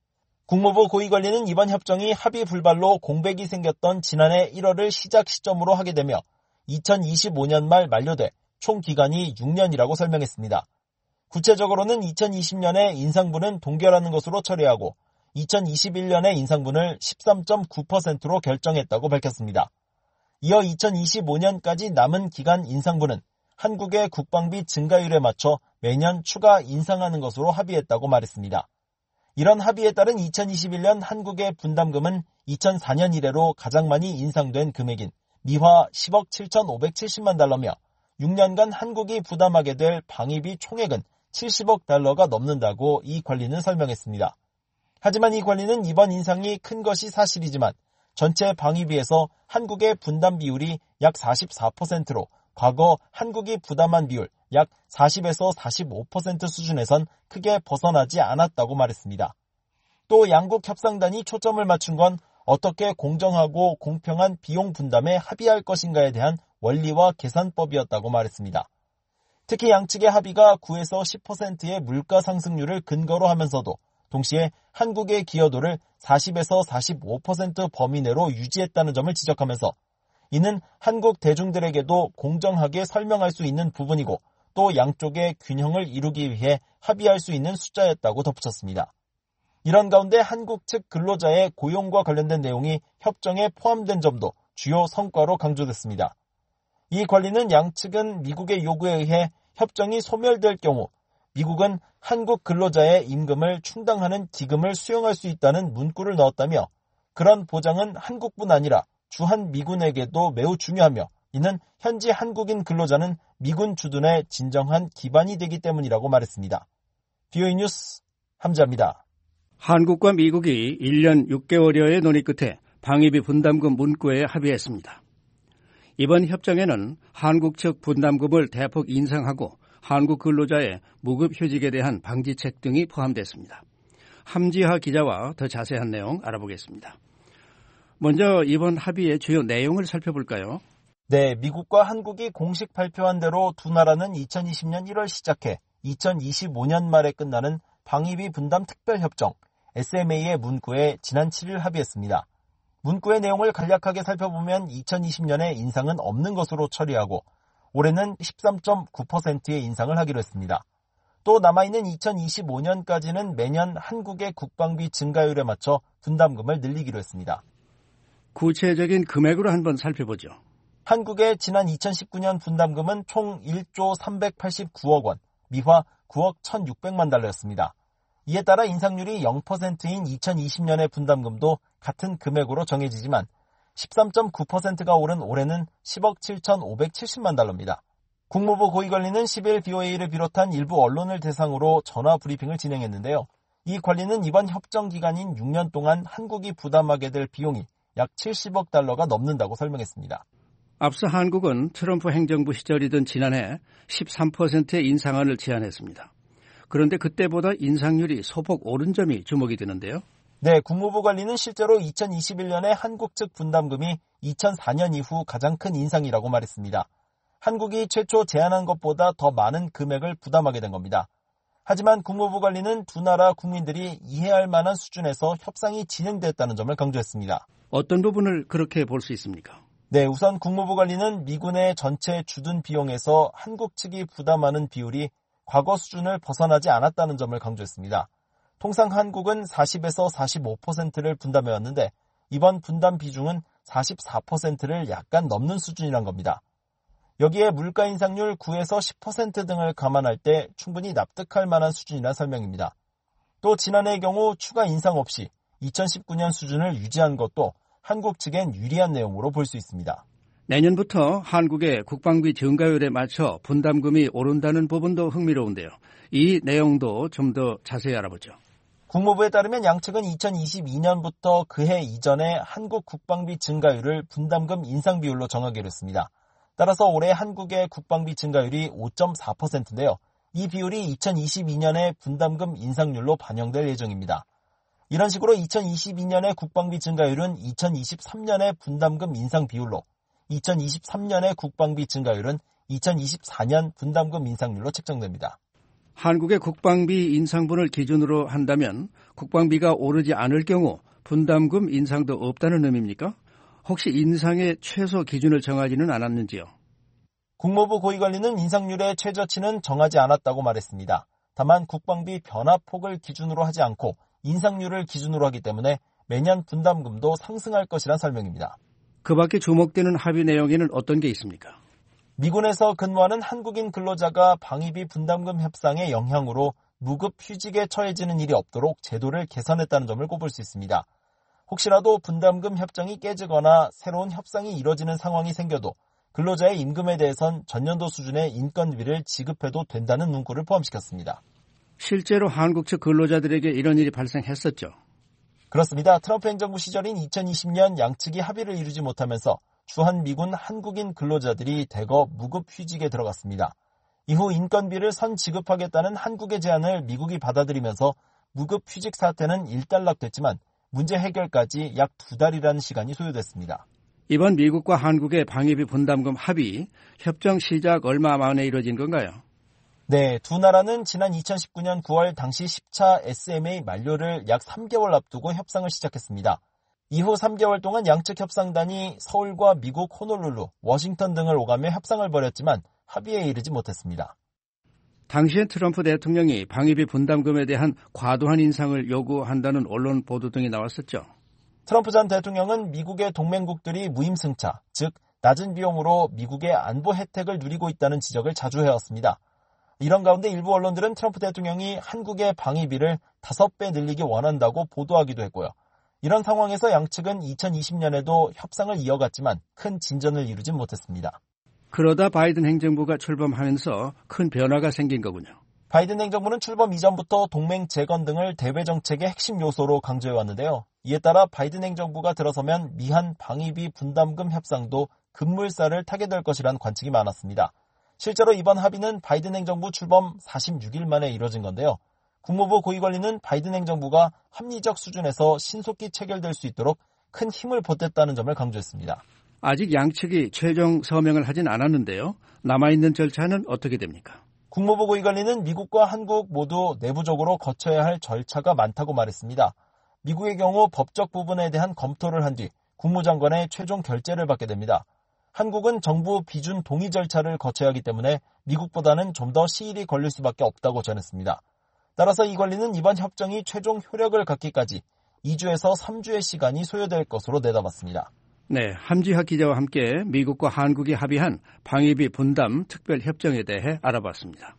Speaker 2: 국무부 고위관리는 이번 협정이 합의 불발로 공백이 생겼던 지난해 1월을 시작 시점으로 하게 되며 2025년 말 만료돼 총 기간이 6년이라고 설명했습니다. 구체적으로는 2020년에 인상분은 동결하는 것으로 처리하고 2021년에 인상분을 13.9%로 결정했다고 밝혔습니다. 이어 2025년까지 남은 기간 인상분은 한국의 국방비 증가율에 맞춰 매년 추가 인상하는 것으로 합의했다고 말했습니다. 이런 합의에 따른 2021년 한국의 분담금은 2004년 이래로 가장 많이 인상된 금액인 미화 10억 7,570만 달러며 6년간 한국이 부담하게 될 방위비 총액은 70억 달러가 넘는다고 이 관리는 설명했습니다. 하지만 이 관리는 이번 인상이 큰 것이 사실이지만 전체 방위비에서 한국의 분담 비율이 약 44%로 과거 한국이 부담한 비율 약 40에서 45% 수준에선 크게 벗어나지 않았다고 말했습니다. 또 양국 협상단이 초점을 맞춘 건 어떻게 공정하고 공평한 비용 분담에 합의할 것인가에 대한 원리와 계산법이었다고 말했습니다. 특히 양측의 합의가 9에서 10%의 물가 상승률을 근거로 하면서도 동시에 한국의 기여도를 40에서 45% 범위 내로 유지했다는 점을 지적하면서 이는 한국 대중들에게도 공정하게 설명할 수 있는 부분이고 또 양쪽의 균형을 이루기 위해 합의할 수 있는 숫자였다고 덧붙였습니다. 이런 가운데 한국 측 근로자의 고용과 관련된 내용이 협정에 포함된 점도 주요 성과로 강조됐습니다. 이 관리는 양측은 미국의 요구에 의해 협정이 소멸될 경우 미국은 한국 근로자의 임금을 충당하는 기금을 수용할 수 있다는 문구를 넣었다며 그런 보장은 한국뿐 아니라 주한 미군에게도 매우 중요하며 이는 현지 한국인 근로자는 미군 주둔의 진정한 기반이 되기 때문이라고 말했습니다. BOE 뉴스 함자입니다.
Speaker 5: 한국과 미국이 1년 6개월여의 논의 끝에 방위비 분담금 문구에 합의했습니다. 이번 협정에는 한국 측 분담금을 대폭 인상하고 한국 근로자의 무급휴직에 대한 방지책 등이 포함됐습니다. 함지하 기자와 더 자세한 내용 알아보겠습니다. 먼저 이번 합의의 주요 내용을 살펴볼까요?
Speaker 2: 네, 미국과 한국이 공식 발표한 대로 두 나라는 2020년 1월 시작해 2025년 말에 끝나는 방위비 분담 특별협정 SMA의 문구에 지난 7일 합의했습니다. 문구의 내용을 간략하게 살펴보면 2020년에 인상은 없는 것으로 처리하고 올해는 13.9%의 인상을 하기로 했습니다. 또 남아있는 2025년까지는 매년 한국의 국방비 증가율에 맞춰 분담금을 늘리기로 했습니다.
Speaker 5: 구체적인 금액으로 한번 살펴보죠.
Speaker 2: 한국의 지난 2019년 분담금은 총 1조 389억 원, 미화 9억 1,600만 달러였습니다. 이에 따라 인상률이 0%인 2020년의 분담금도 같은 금액으로 정해지지만 13.9%가 오른 올해는 10억 7,570만 달러입니다. 국무부 고위관리는 10일 BOA를 비롯한 일부 언론을 대상으로 전화 브리핑을 진행했는데요. 이 관리는 이번 협정 기간인 6년 동안 한국이 부담하게 될 비용이 약 70억 달러가 넘는다고 설명했습니다.
Speaker 5: 앞서 한국은 트럼프 행정부 시절이던 지난해 13%의 인상안을 제안했습니다. 그런데 그때보다 인상률이 소폭 오른 점이 주목이 되는데요.
Speaker 2: 네, 국무부 관리는 실제로 2021년에 한국 측 분담금이 2004년 이후 가장 큰 인상이라고 말했습니다. 한국이 최초 제안한 것보다 더 많은 금액을 부담하게 된 겁니다. 하지만 국무부 관리는 두 나라 국민들이 이해할 만한 수준에서 협상이 진행됐다는 점을 강조했습니다.
Speaker 5: 어떤 부분을 그렇게 볼 수 있습니까?
Speaker 2: 네, 우선 국무부 관리는 미군의 전체 주둔 비용에서 한국 측이 부담하는 비율이 과거 수준을 벗어나지 않았다는 점을 강조했습니다. 통상 한국은 40에서 45%를 분담해왔는데 이번 분담 비중은 44%를 약간 넘는 수준이란 겁니다. 여기에 물가 인상률 9에서 10% 등을 감안할 때 충분히 납득할 만한 수준이란 설명입니다. 또 지난해의 경우 추가 인상 없이 2019년 수준을 유지한 것도 한국 측엔 유리한 내용으로 볼 수 있습니다.
Speaker 5: 내년부터 한국의 국방비 증가율에 맞춰 분담금이 오른다는 부분도 흥미로운데요. 이 내용도 좀 더 자세히 알아보죠.
Speaker 2: 국무부에 따르면 양측은 2022년부터 그해 이전에 한국 국방비 증가율을 분담금 인상 비율로 정하기로 했습니다. 따라서 올해 한국의 국방비 증가율이 5.4%인데요. 이 비율이 2022년의 분담금 인상률로 반영될 예정입니다. 이런 식으로 2022년의 국방비 증가율은 2023년의 분담금 인상 비율로 2023년의 국방비 증가율은 2024년 분담금 인상률로 책정됩니다.
Speaker 5: 한국의 국방비 인상분을 기준으로 한다면 국방비가 오르지 않을 경우 분담금 인상도 없다는 의미입니까? 혹시 인상의 최소 기준을 정하지는 않았는지요?
Speaker 2: 국무부 고위관리는 인상률의 최저치는 정하지 않았다고 말했습니다. 다만 국방비 변화폭을 기준으로 하지 않고 인상률을 기준으로 하기 때문에 매년 분담금도 상승할 것이란 설명입니다.
Speaker 5: 그 밖에 주목되는 합의 내용에는 어떤 게 있습니까?
Speaker 2: 미군에서 근무하는 한국인 근로자가 방위비 분담금 협상의 영향으로 무급 휴직에 처해지는 일이 없도록 제도를 개선했다는 점을 꼽을 수 있습니다. 혹시라도 분담금 협정이 깨지거나 새로운 협상이 이뤄지는 상황이 생겨도 근로자의 임금에 대해선 전년도 수준의 인건비를 지급해도 된다는 문구를 포함시켰습니다.
Speaker 5: 실제로 한국 측 근로자들에게 이런 일이 발생했었죠.
Speaker 2: 그렇습니다. 트럼프 행정부 시절인 2020년 양측이 합의를 이루지 못하면서 주한 미군 한국인 근로자들이 대거 무급 휴직에 들어갔습니다. 이후 인건비를 선 지급하겠다는 한국의 제안을 미국이 받아들이면서 무급 휴직 사태는 일단락됐지만 문제 해결까지 약 2달이라는 시간이 소요됐습니다.
Speaker 5: 이번 미국과 한국의 방위비 분담금 합의, 협정 시작 얼마 만에 이뤄진 건가요?
Speaker 2: 네, 두 나라는 지난 2019년 9월 당시 10차 SMA 만료를 약 3개월 앞두고 협상을 시작했습니다. 이후 3개월 동안 양측 협상단이 서울과 미국 호놀룰루, 워싱턴 등을 오가며 협상을 벌였지만 합의에 이르지 못했습니다.
Speaker 5: 당시엔 트럼프 대통령이 방위비 분담금에 대한 과도한 인상을 요구한다는 언론 보도 등이 나왔었죠.
Speaker 2: 트럼프 전 대통령은 미국의 동맹국들이 무임승차, 즉 낮은 비용으로 미국의 안보 혜택을 누리고 있다는 지적을 자주 해왔습니다. 이런 가운데 일부 언론들은 트럼프 대통령이 한국의 방위비를 5배 늘리기 원한다고 보도하기도 했고요. 이런 상황에서 양측은 2020년에도 협상을 이어갔지만 큰 진전을 이루진 못했습니다.
Speaker 5: 그러다 바이든 행정부가 출범하면서 큰 변화가 생긴 거군요.
Speaker 2: 바이든 행정부는 출범 이전부터 동맹 재건 등을 대외 정책의 핵심 요소로 강조해왔는데요. 이에 따라 바이든 행정부가 들어서면 미한 방위비 분담금 협상도 급물살을 타게 될 것이란 관측이 많았습니다. 실제로 이번 합의는 바이든 행정부 출범 46일 만에 이뤄진 건데요. 국무부 고위관리는 바이든 행정부가 합리적 수준에서 신속히 체결될 수 있도록 큰 힘을 보탰다는 점을 강조했습니다.
Speaker 5: 아직 양측이 최종 서명을 하진 않았는데요. 남아있는 절차는 어떻게 됩니까?
Speaker 2: 국무부 고위관리는 미국과 한국 모두 내부적으로 거쳐야 할 절차가 많다고 말했습니다. 미국의 경우 법적 부분에 대한 검토를 한 뒤 국무장관의 최종 결재를 받게 됩니다. 한국은 정부 비준 동의 절차를 거쳐야 하기 때문에 미국보다는 좀 더 시일이 걸릴 수밖에 없다고 전했습니다. 따라서 이 관리는 이번 협정이 최종 효력을 갖기까지 2주에서 3주의 시간이 소요될 것으로 내다봤습니다.
Speaker 5: 네, 함지학 기자와 함께 미국과 한국이 합의한 방위비 분담 특별협정에 대해 알아봤습니다.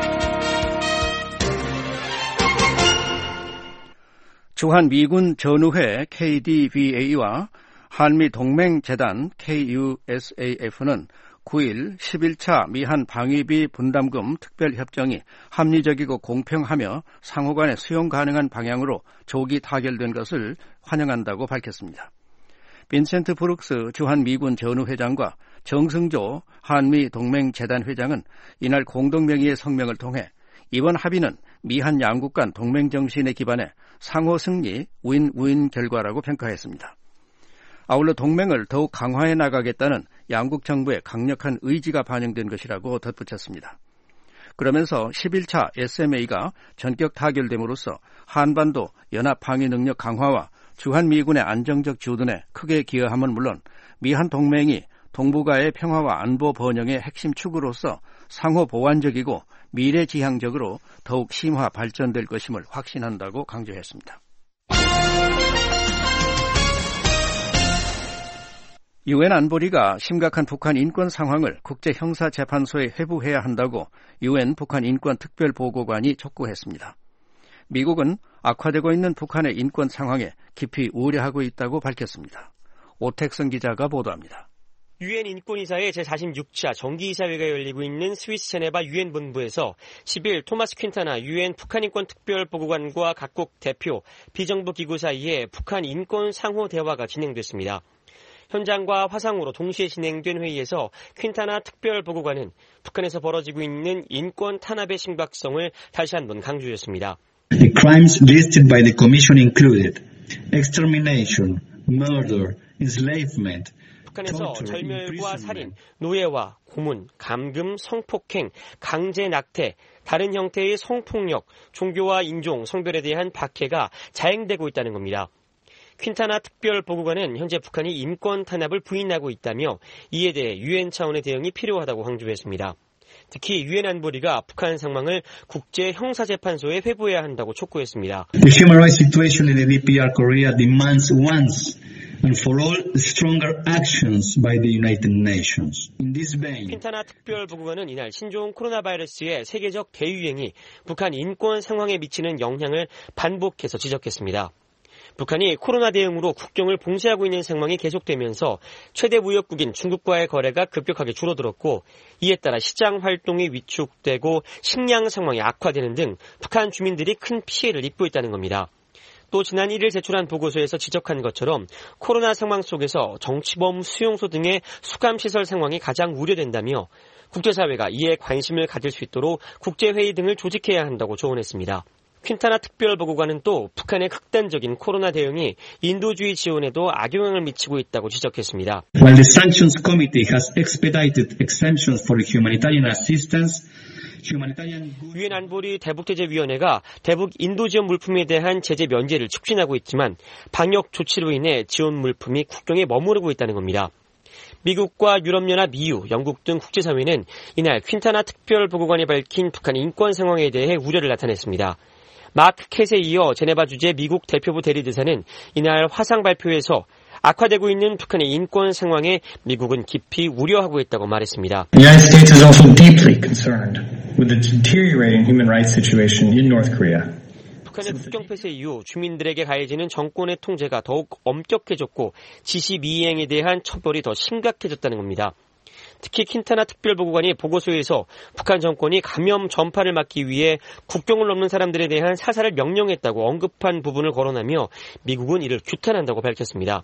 Speaker 5: 주한 미군 전우회 KDVA와 한미동맹재단 KUSAF는 9일 11차 미한 방위비 분담금 특별협정이 합리적이고 공평하며 상호간에 수용 가능한 방향으로 조기 타결된 것을 환영한다고 밝혔습니다. 빈센트 브룩스 주한미군 전우회장과 정승조 한미동맹재단 회장은 이날 공동명의의 성명을 통해 이번 합의는 미한 양국 간 동맹정신에 기반해 상호 승리, 윈윈 결과라고 평가했습니다. 아울러 동맹을 더욱 강화해 나가겠다는 양국 정부의 강력한 의지가 반영된 것이라고 덧붙였습니다. 그러면서 11차 SMA가 전격 타결됨으로써 한반도 연합 방위 능력 강화와 주한미군의 안정적 주둔에 크게 기여함은 물론 미한 동맹이 동북아의 평화와 안보 번영의 핵심 축으로서 상호 보완적이고 미래지향적으로 더욱 심화 발전될 것임을 확신한다고 강조했습니다. 유엔 안보리가 심각한 북한 인권 상황을 국제형사재판소에 회부해야 한다고 유엔 북한 인권 특별보고관이 촉구했습니다. 미국은 악화되고 있는 북한의 인권 상황에 깊이 우려하고 있다고 밝혔습니다. 오택성 기자가 보도합니다.
Speaker 3: 유엔 인권이사의 제46차 정기이사회가 열리고 있는 스위스 제네바 유엔 본부에서 10일 토마스 퀸타나 유엔 북한 인권 특별보고관과 각국 대표, 비정부 기구 사이에 북한 인권 상호 대화가 진행됐습니다. 현장과 화상으로 동시에 진행된 회의에서 퀸타나 특별보고관은 북한에서 벌어지고 있는 인권 탄압의 심각성을 다시 한번 강조했습니다.
Speaker 22: The crimes listed by the Commission included extermination, murder, enslavement,
Speaker 3: 북한에서 절멸과 살인, 노예화, 고문, 감금, 성폭행, 강제 낙태, 다른 형태의 성폭력, 종교와 인종, 성별에 대한 박해가 자행되고 있다는 겁니다. 퀸타나 특별보고관은 현재 북한이 인권 탄압을 부인하고 있다며 이에 대해 유엔 차원의 대응이 필요하다고 강조했습니다. 특히 유엔 안보리가 북한 상황을 국제형사재판소에 회부해야 한다고 촉구했습니다.
Speaker 22: The human rights situation in the DPR Korea demands once and for all stronger actions by the United Nations. In this vein,
Speaker 3: 퀸타나 특별보고관은 이날 신종 코로나 바이러스의 세계적 대유행이 북한 인권 상황에 미치는 영향을 반복해서 지적했습니다. 북한이 코로나 대응으로 국경을 봉쇄하고 있는 상황이 계속되면서 최대 무역국인 중국과의 거래가 급격하게 줄어들었고 이에 따라 시장 활동이 위축되고 식량 상황이 악화되는 등 북한 주민들이 큰 피해를 입고 있다는 겁니다. 또 지난 1일 제출한 보고서에서 지적한 것처럼 코로나 상황 속에서 정치범 수용소 등의 수감시설 상황이 가장 우려된다며 국제사회가 이에 관심을 가질 수 있도록 국제회의 등을 조직해야 한다고 조언했습니다. 퀸타나 특별보고관은 또 북한의 극단적인 코로나 대응이 인도주의 지원에도 악영향을 미치고 있다고 지적했습니다.
Speaker 22: While the Sanctions Committee has expedited exemptions for humanitarian assistance,
Speaker 3: 유엔 안보리 대북제재위원회가 대북 인도 지원 물품에 대한 제재 면제를 촉진하고 있지만 방역 조치로 인해 지원 물품이 국경에 머무르고 있다는 겁니다. 미국과 유럽연합, EU, 영국 등 국제사회는 이날 퀸타나 특별보고관이 밝힌 북한의 인권 상황에 대해 우려를 나타냈습니다. 마크 캣에 이어 제네바 주재 미국 대표부 대리대사는 이날 화상 발표에서 악화되고 있는 북한의 인권 상황에 미국은 깊이 우려하고 있다고 말했습니다.
Speaker 22: The United States is also deeply concerned with the deteriorating human rights situation in North Korea.
Speaker 3: 북한의 국경 폐쇄 이후 주민들에게 가해지는 정권의 통제가 더욱 엄격해졌고 지시 미이행에 대한 처벌이 더 심각해졌다는 겁니다. 특히 퀸타나 특별보고관이 보고서에서 북한 정권이 감염 전파를 막기 위해 국경을 넘는 사람들에 대한 사살을 명령했다고 언급한 부분을 거론하며 미국은 이를 규탄한다고 밝혔습니다.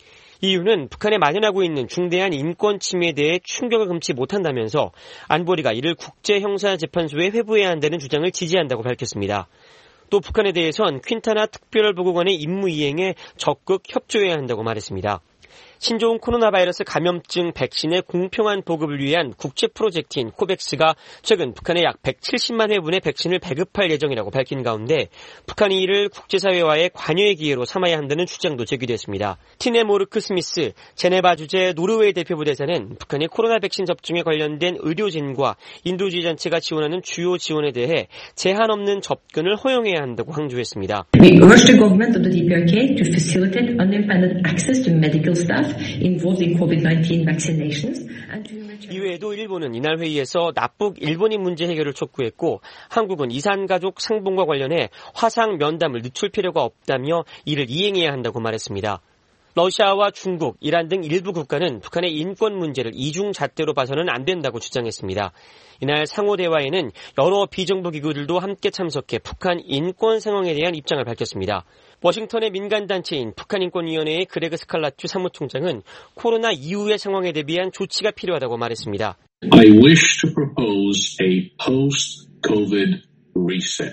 Speaker 3: 이유는 북한에 만연하고 있는 중대한 인권 침해에 대해 충격을 금치 못한다면서 안보리가 이를 국제형사재판소에 회부해야 한다는 주장을 지지한다고 밝혔습니다. 또 북한에 대해선 퀸타나 특별보고관의 임무 이행에 적극 협조해야 한다고 말했습니다. 신종 코로나 바이러스 감염증 백신의 공평한 보급을 위한 국제 프로젝트인 코백스가 최근 북한에 약 170만 회분의 백신을 배급할 예정이라고 밝힌 가운데 북한이 이를 국제사회와의 관여의 기회로 삼아야 한다는 주장도 제기됐습니다. 티네 모르크 스미스 제네바 주재 노르웨이 대표부 대사는 북한이 코로나 백신 접종에 관련된 의료진과 인도주의 단체가 지원하는 주요 지원에 대해 제한 없는 접근을 허용해야 한다고 강조했습니다.
Speaker 1: We urge the government of the DPRK to facilitate unimpeded access to medical staff involved in COVID-19 vaccinations.
Speaker 3: 이외에도 일본은 이날 회의에서 납북 일본인 문제 해결을 촉구했고 한국은 이산가족 상봉과 관련해 화상 면담을 늦출 필요가 없다며 이를 이행해야 한다고 말했습니다. 러시아와 중국, 이란 등 일부 국가는 북한의 인권 문제를 이중잣대로 봐서는 안 된다고 주장했습니다. 이날 상호대화에는 여러 비정부 기구들도 함께 참석해 북한 인권 상황에 대한 입장을 밝혔습니다. 워싱턴의 민간단체인 북한인권위원회의 그레그 스칼라튜 사무총장은 코로나 이후의 상황에 대비한 조치가 필요하다고 말했습니다.
Speaker 22: I wish to propose a post-COVID reset.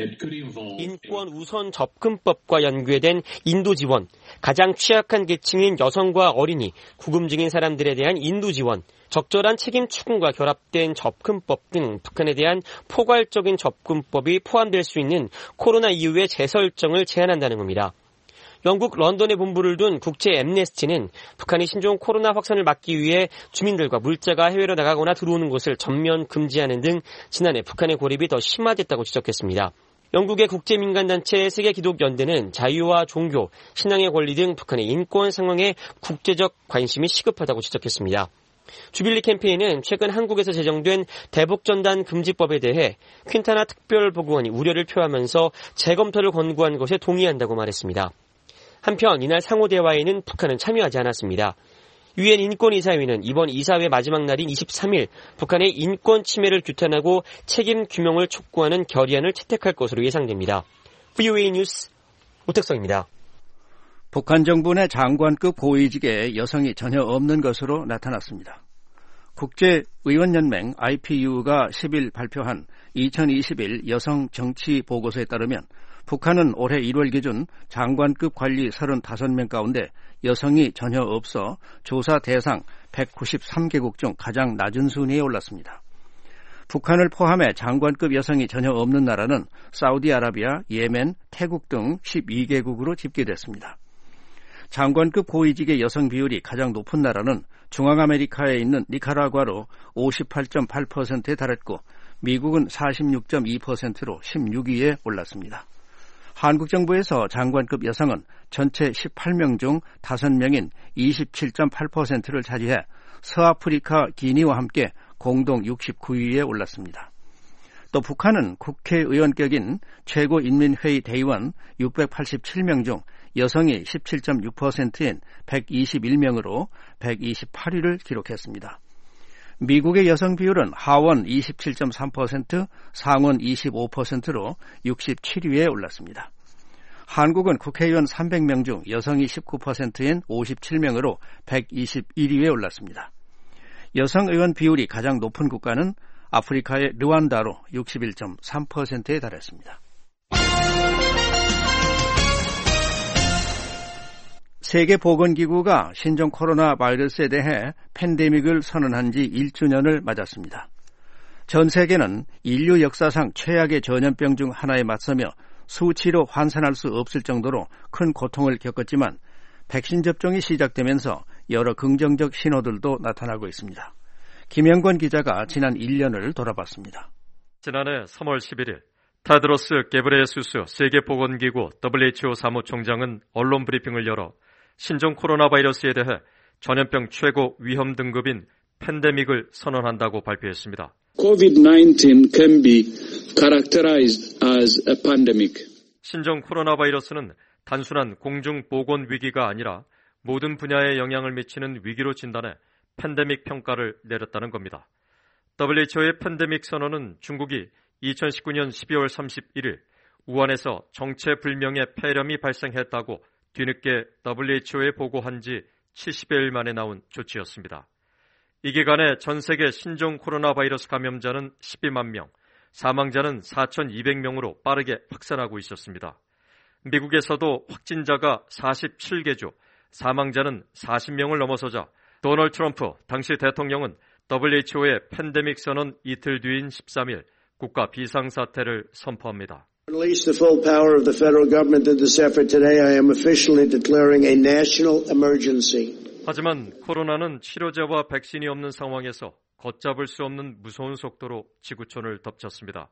Speaker 3: 인권 우선 접근법과 연계된 인도 지원, 가장 취약한 계층인 여성과 어린이, 구금 중인 사람들에 대한 인도 지원, 적절한 책임 추궁과 결합된 접근법 등 북한에 대한 포괄적인 접근법이 포함될 수 있는 코로나 이후의 재설정을 제안한다는 겁니다. 영국 런던에 본부를 둔 국제 엠네스티는 북한이 신종 코로나 확산을 막기 위해 주민들과 물자가 해외로 나가거나 들어오는 것을 전면 금지하는 등 지난해 북한의 고립이 더 심화됐다고 지적했습니다. 영국의 국제민간단체 세계기독연대는 자유와 종교, 신앙의 권리 등 북한의 인권 상황에 국제적 관심이 시급하다고 지적했습니다. 주빌리 캠페인은 최근 한국에서 제정된 대북전단 금지법에 대해 퀸타나 특별보고관이 우려를 표하면서 재검토를 권고한 것에 동의한다고 말했습니다. 한편 이날 상호대화에는 북한은 참여하지 않았습니다. 유엔 인권이사회는 이번 이사회 마지막 날인 23일 북한의 인권 침해를 규탄하고 책임 규명을 촉구하는 결의안을 채택할 것으로 예상됩니다. VOA 뉴스 오택성입니다.
Speaker 5: 북한 정부 내 장관급 고위직에 여성이 전혀 없는 것으로 나타났습니다. 국제의원연맹 IPU가 10일 발표한 2021 여성 정치 보고서에 따르면 북한은 올해 1월 기준 장관급 관리 35명 가운데 여성이 전혀 없어 조사 대상 193개국 중 가장 낮은 순위에 올랐습니다. 북한을 포함해 장관급 여성이 전혀 없는 나라는 사우디아라비아, 예멘, 태국 등 12개국으로 집계됐습니다. 장관급 고위직의 여성 비율이 가장 높은 나라는 중앙아메리카에 있는 니카라과로 58.8%에 달했고 미국은 46.2%로 16위에 올랐습니다. 한국 정부에서 장관급 여성은 전체 18명 중 5명인 27.8%를 차지해 서아프리카 기니와 함께 공동 69위에 올랐습니다. 또 북한은 국회의원격인 최고인민회의 대의원 687명 중 여성이 17.6%인 121명으로 128위를 기록했습니다. 미국의 여성 비율은 하원 27.3%, 상원 25%로 67위에 올랐습니다. 한국은 국회의원 300명 중 여성이 19%인 57명으로 121위에 올랐습니다. 여성 의원 비율이 가장 높은 국가는 아프리카의 르완다로 61.3%에 달했습니다. 세계보건기구가 신종 코로나 바이러스에 대해 팬데믹을 선언한 지 1주년을 맞았습니다. 전 세계는 인류 역사상 최악의 전염병 중 하나에 맞서며 수치로 환산할 수 없을 정도로 큰 고통을 겪었지만 백신 접종이 시작되면서 여러 긍정적 신호들도 나타나고 있습니다. 김영권 기자가 지난 1년을 돌아봤습니다.
Speaker 4: 지난해 3월 11일 타드로스 게브레예수스 세계보건기구 WHO 사무총장은 언론 브리핑을 열어 신종 코로나 바이러스에 대해 전염병 최고 위험 등급인 팬데믹을 선언한다고 발표했습니다.
Speaker 7: COVID-19 can be characterized as a pandemic.
Speaker 4: 신종 코로나 바이러스는 단순한 공중보건 위기가 아니라 모든 분야에 영향을 미치는 위기로 진단해 팬데믹 평가를 내렸다는 겁니다. WHO의 팬데믹 선언은 중국이 2019년 12월 31일 우한에서 정체불명의 폐렴이 발생했다고 뒤늦게 WHO에 보고한 지 70여일 만에 나온 조치였습니다. 이 기간에 전 세계 신종 코로나 바이러스 감염자는 12만 명, 사망자는 4,200명으로 빠르게 확산하고 있었습니다. 미국에서도 확진자가 47개주, 사망자는 40명을 넘어서자 도널드 트럼프 당시 대통령은 WHO의 팬데믹 선언 이틀 뒤인 13일 국가 비상사태를 선포합니다.
Speaker 23: Release the full power of the federal government in this effort today. I am officially declaring a national emergency.
Speaker 4: 하지만 코로나는 치료제와 백신이 없는 상황에서 걷잡을 수 없는 무서운 속도로 지구촌을 덮쳤습니다.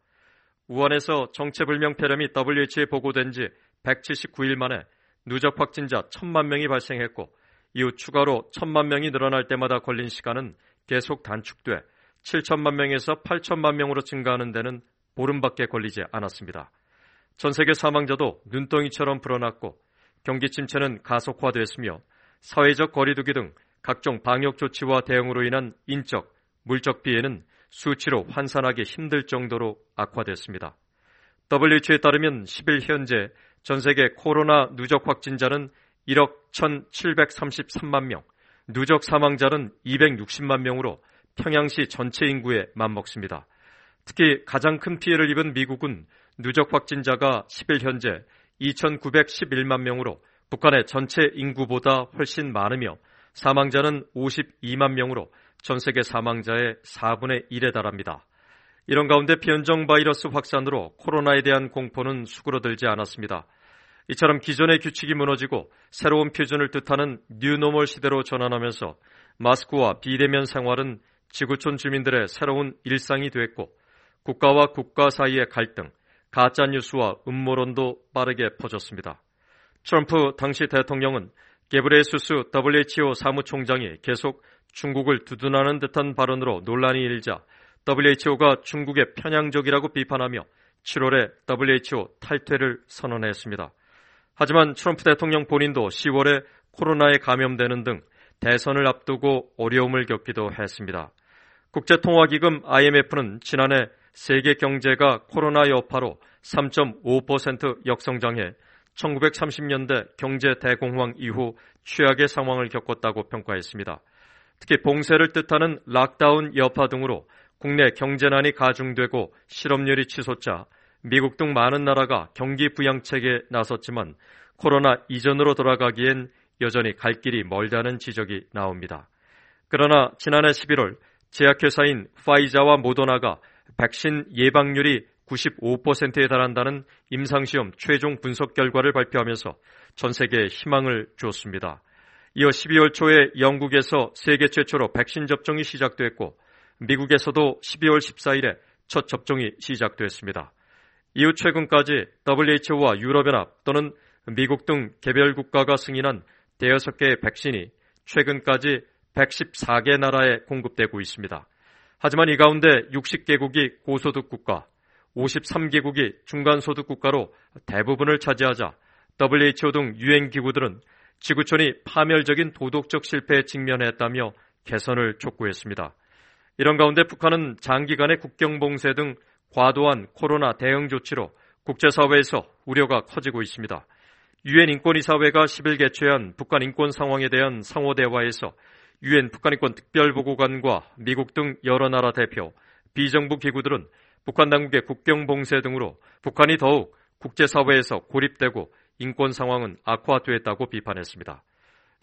Speaker 4: 우한에서 정체불명 폐렴이 WHO에 보고된 지 179일 만에 누적 확진자 1,000만 명이 발생했고 이후 추가로 1,000만 명이 늘어날 때마다 걸린 시간은 계속 단축돼 7천만 명에서 8천만 명으로 증가하는 데는 보름밖에 걸리지 않았습니다. 전 세계 사망자도 눈덩이처럼 불어났고 경기 침체는 가속화됐으며 사회적 거리두기 등 각종 방역 조치와 대응으로 인한 인적, 물적 피해는 수치로 환산하기 힘들 정도로 악화됐습니다. WHO에 따르면 10일 현재 전 세계 코로나 누적 확진자는 1억 1,733만 명, 누적 사망자는 260만 명으로 평양시 전체 인구에 맞먹습니다. 특히 가장 큰 피해를 입은 미국은 누적 확진자가 10일 현재 2,911만 명으로 북한의 전체 인구보다 훨씬 많으며 사망자는 52만 명으로 전 세계 사망자의 4분의 1에 달합니다. 이런 가운데 변종 바이러스 확산으로 코로나에 대한 공포는 수그러들지 않았습니다. 이처럼 기존의 규칙이 무너지고 새로운 표준을 뜻하는 뉴노멀 시대로 전환하면서 마스크와 비대면 생활은 지구촌 주민들의 새로운 일상이 됐고 국가와 국가 사이의 갈등, 가짜뉴스와 음모론도 빠르게 퍼졌습니다. 트럼프 당시 대통령은 게브레예수스 WHO 사무총장이 계속 중국을 두둔하는 듯한 발언으로 논란이 일자 WHO가 중국의 편향적이라고 비판하며 7월에 WHO 탈퇴를 선언했습니다. 하지만 트럼프 대통령 본인도 10월에 코로나에 감염되는 등 대선을 앞두고 어려움을 겪기도 했습니다. 국제통화기금 IMF는 지난해 세계 경제가 코로나 여파로 3.5% 역성장해 1930년대 경제 대공황 이후 최악의 상황을 겪었다고 평가했습니다. 특히 봉쇄를 뜻하는 락다운 여파 등으로 국내 경제난이 가중되고 실업률이 치솟자 미국 등 많은 나라가 경기 부양책에 나섰지만 코로나 이전으로 돌아가기엔 여전히 갈 길이 멀다는 지적이 나옵니다. 그러나 지난해 11월 제약회사인 파이자와 모더나가 백신 예방률이 95%에 달한다는 임상시험 최종 분석 결과를 발표하면서 전 세계에 희망을 주었습니다. 이어 12월 초에 영국에서 세계 최초로 백신 접종이 시작됐고 미국에서도 12월 14일에 첫 접종이 시작됐습니다. 이후 최근까지 WHO와 유럽연합 또는 미국 등 개별 국가가 승인한 대여섯 개의 백신이 최근까지 114개 나라에 공급되고 있습니다. 하지만 이 가운데 60개국이 고소득 국가, 53개국이 중간소득 국가로 대부분을 차지하자 WHO 등 유엔 기구들은 지구촌이 파멸적인 도덕적 실패에 직면했다며 개선을 촉구했습니다. 이런 가운데 북한은 장기간의 국경 봉쇄 등 과도한 코로나 대응 조치로 국제사회에서 우려가 커지고 있습니다. 유엔 인권이사회가 10일 개최한 북한 인권 상황에 대한 상호대화에서 유엔 북한인권 특별보고관과 미국 등 여러 나라 대표, 비정부 기구들은 북한 당국의 국경 봉쇄 등으로 북한이 더욱 국제사회에서 고립되고 인권 상황은 악화됐다고 비판했습니다.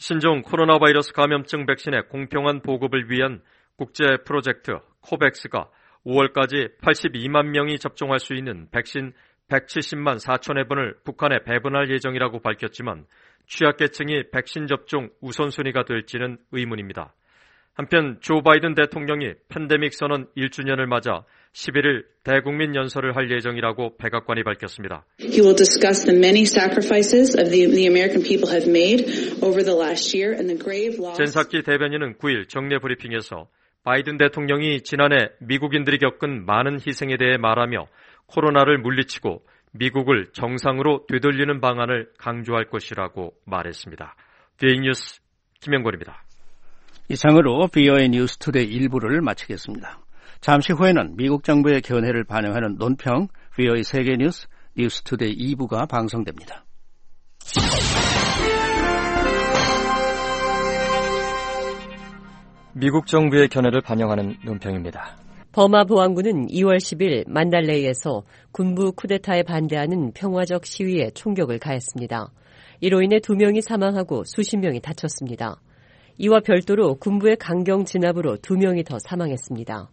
Speaker 4: 신종 코로나 바이러스 감염증 백신의 공평한 보급을 위한 국제 프로젝트 코백스가 5월까지 82만 명이 접종할 수 있는 백신 170만 4천여 번을 북한에 배분할 예정이라고 밝혔지만 취약계층이 백신 접종 우선순위가 될지는 의문입니다. 한편 조 바이든 대통령이 팬데믹 선언 1주년을 맞아 11일 대국민 연설을 할 예정이라고 백악관이 밝혔습니다.
Speaker 6: He will discuss the many sacrifices of the American people have made over the last year and the grave loss.
Speaker 4: 젠 사키 대변인은 9일 정례 브리핑에서 바이든 대통령이 지난해 미국인들이 겪은 많은 희생에 대해 말하며 코로나를 물리치고 미국을 정상으로 되돌리는 방안을 강조할 것이라고 말했습니다. VOA 뉴스 김영권입니다.
Speaker 5: 이상으로 VOA 뉴스 투데이 1부를 마치겠습니다. 잠시 후에는 미국 정부의 견해를 반영하는 논평 VOA 세계 뉴스 뉴스 투데이 2부가 방송됩니다.
Speaker 8: 미국 정부의 견해를 반영하는 논평입니다.
Speaker 11: 버마 보안군은 2월 10일 만달레이에서 군부 쿠데타에 반대하는 평화적 시위에 총격을 가했습니다. 이로 인해 2명이 사망하고 수십 명이 다쳤습니다. 이와 별도로 군부의 강경 진압으로 2명이 더 사망했습니다.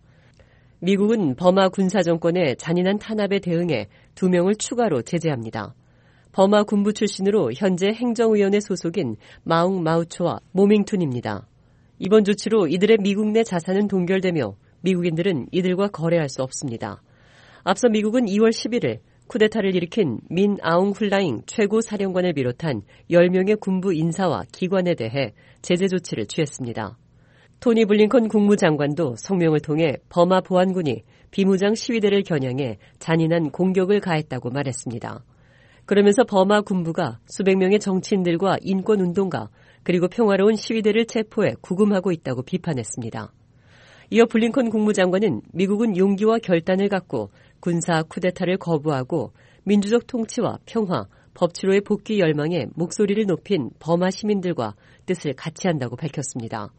Speaker 11: 미국은 버마 군사정권의 잔인한 탄압에 대응해 2명을 추가로 제재합니다. 버마 군부 출신으로 현재 행정위원회 소속인 마웅 마우초와 모밍툰입니다. 이번 조치로 이들의 미국 내 자산은 동결되며 미국인들은 이들과 거래할 수 없습니다. 앞서 미국은 2월 11일 쿠데타를 일으킨 민 아웅 훌라잉 최고 사령관을 비롯한 10명의 군부 인사와 기관에 대해 제재 조치를 취했습니다. 토니 블링컨 국무장관도 성명을 통해 버마 보안군이 비무장 시위대를 겨냥해 잔인한 공격을 가했다고 말했습니다. 그러면서 버마 군부가 수백 명의 정치인들과 인권운동가 그리고 평화로운 시위대를 체포해 구금하고 있다고 비판했습니다. 이어 블링컨 국무장관은 미국은 용기와 결단을 갖고 군사 쿠데타를 거부하고 민주적 통치와 평화, 법치로의 복귀 열망에 목소리를 높인 버마 시민들과 뜻을 같이 한다고 밝혔습니다.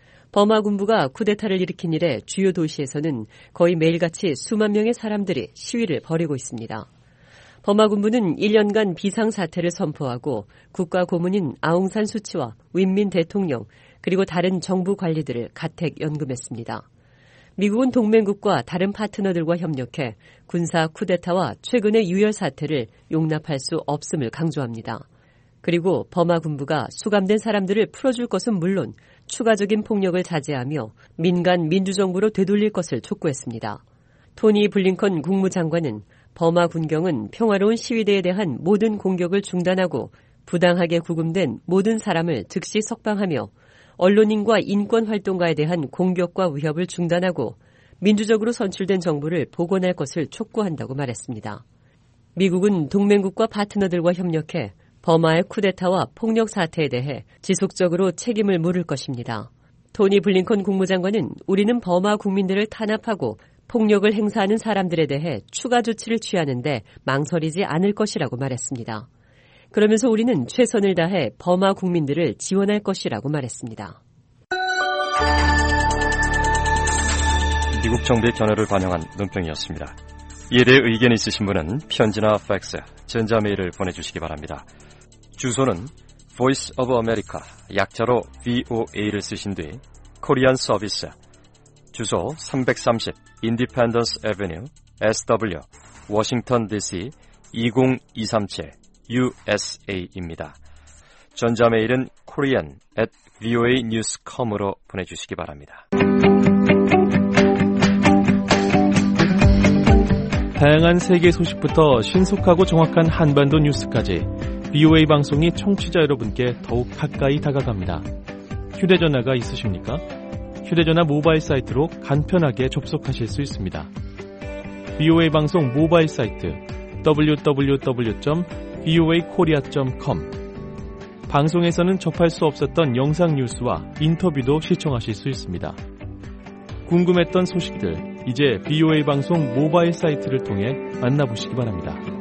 Speaker 11: 버마 군부가 쿠데타를 일으킨 이래 주요 도시에서는 거의 매일같이 수만 명의 사람들이 시위를 벌이고 있습니다. 버마 군부는 1년간 비상사태를 선포하고 국가 고문인 아웅산 수치와 윈민 대통령 그리고 다른 정부 관리들을 가택 연금했습니다. 미국은 동맹국과 다른 파트너들과 협력해 군사 쿠데타와 최근의 유혈 사태를 용납할 수 없음을 강조합니다. 그리고 버마 군부가 수감된 사람들을 풀어줄 것은 물론 추가적인 폭력을 자제하며 민간 민주정부로 되돌릴 것을 촉구했습니다. 토니 블링컨 국무장관은 버마 군경은 평화로운 시위대에 대한 모든 공격을 중단하고 부당하게 구금된 모든 사람을 즉시 석방하며 언론인과 인권활동가에 대한 공격과 위협을 중단하고 민주적으로 선출된 정부를 복원할 것을 촉구한다고 말했습니다. 미국은 동맹국과 파트너들과 협력해 버마의 쿠데타와 폭력 사태에 대해 지속적으로 책임을 물을 것입니다. 토니 블링컨 국무장관은 우리는 버마 국민들을 탄압하고 폭력을 행사하는 사람들에 대해 추가 조치를 취하는데 망설이지 않을 것이라고 말했습니다. 그러면서 우리는 최선을 다해 버마 국민들을 지원할 것이라고 말했습니다.
Speaker 8: 미국 정부의 견해를 반영한 논평이었습니다. 이에 대해 의견이 있으신 분은 편지나 팩스, 전자메일을 보내주시기 바랍니다. 주소는 Voice of America, 약자로 VOA를 쓰신 뒤 코리안 서비스, 주소 330 Independence Avenue, SW, 워싱턴 DC 20237 USA입니다. 전자메일은 korean@voanews.com으로 보내주시기 바랍니다.
Speaker 24: 다양한 세계 소식부터 신속하고 정확한 한반도 뉴스까지 VOA 방송이 청취자 여러분께 더욱 가까이 다가갑니다. 휴대전화가 있으십니까? 휴대전화 모바일 사이트로 간편하게 접속하실 수 있습니다. VOA 방송 모바일 사이트 www.voakorea.com 방송에서는 접할 수 없었던 영상 뉴스와 인터뷰도 시청하실 수 있습니다. 궁금했던 소식들, 이제 VOA 방송 모바일 사이트를 통해 만나보시기 바랍니다.